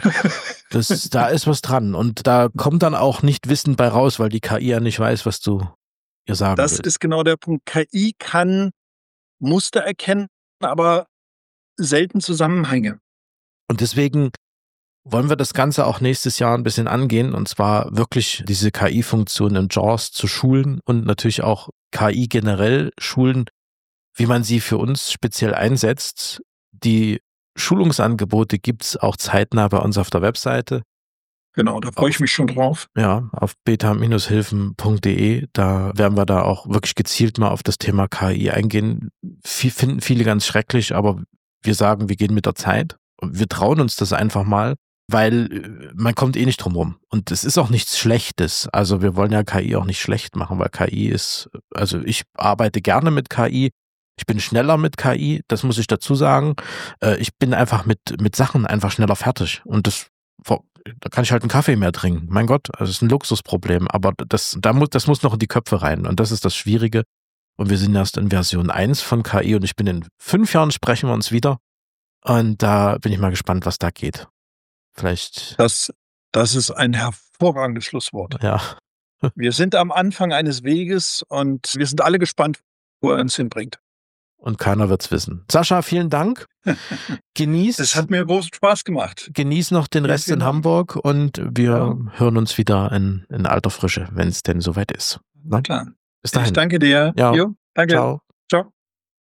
Das, da ist was dran. Und da kommt dann auch nicht Wissen bei raus, weil die K I ja nicht weiß, was du ihr sagen Das willst. ist genau der Punkt. K I kann Muster erkennen, aber selten Zusammenhänge. Und deswegen wollen wir das Ganze auch nächstes Jahr ein bisschen angehen, und zwar wirklich diese K I-Funktion in JAWS zu schulen und natürlich auch K I generell schulen, wie man sie für uns speziell einsetzt. Die Schulungsangebote gibt's auch zeitnah bei uns auf der Webseite. Genau, da freue ich mich schon drauf. Ja, auf beta Bindestrich hilfen Punkt de, da werden wir da auch wirklich gezielt mal auf das Thema K I eingehen. Viel, finden viele ganz schrecklich, aber wir sagen, wir gehen mit der Zeit und wir trauen uns das einfach mal, weil äh, man kommt eh nicht drum rum. Und es ist auch nichts Schlechtes. Also wir wollen ja K I auch nicht schlecht machen, weil K I ist, also ich arbeite gerne mit K I. Ich bin schneller mit K I, das muss ich dazu sagen. Äh, Ich bin einfach mit, mit Sachen einfach schneller fertig. Und das, da kann ich halt einen Kaffee mehr trinken. Mein Gott, also das ist ein Luxusproblem. Aber das, da muss, das muss noch in die Köpfe rein. Und das ist das Schwierige. Und wir sind erst in Version eins von K I und ich bin in fünf Jahren sprechen wir uns wieder. Und da bin ich mal gespannt, was da geht. Vielleicht, Das, das ist ein hervorragendes Schlusswort. ja. Wir sind am Anfang eines Weges und wir sind alle gespannt, wo er uns hinbringt. Und keiner wird's wissen. Sascha, vielen Dank. Genieß, Es hat mir großen Spaß gemacht. genieß noch den Ja, Rest vielen in Dank. Hamburg und wir Ja. hören uns wieder in, in alter Frische, wenn es denn soweit ist. Na Na? klar. Bis Ich dahin. danke dir. Ja. Jo, danke. Ciao.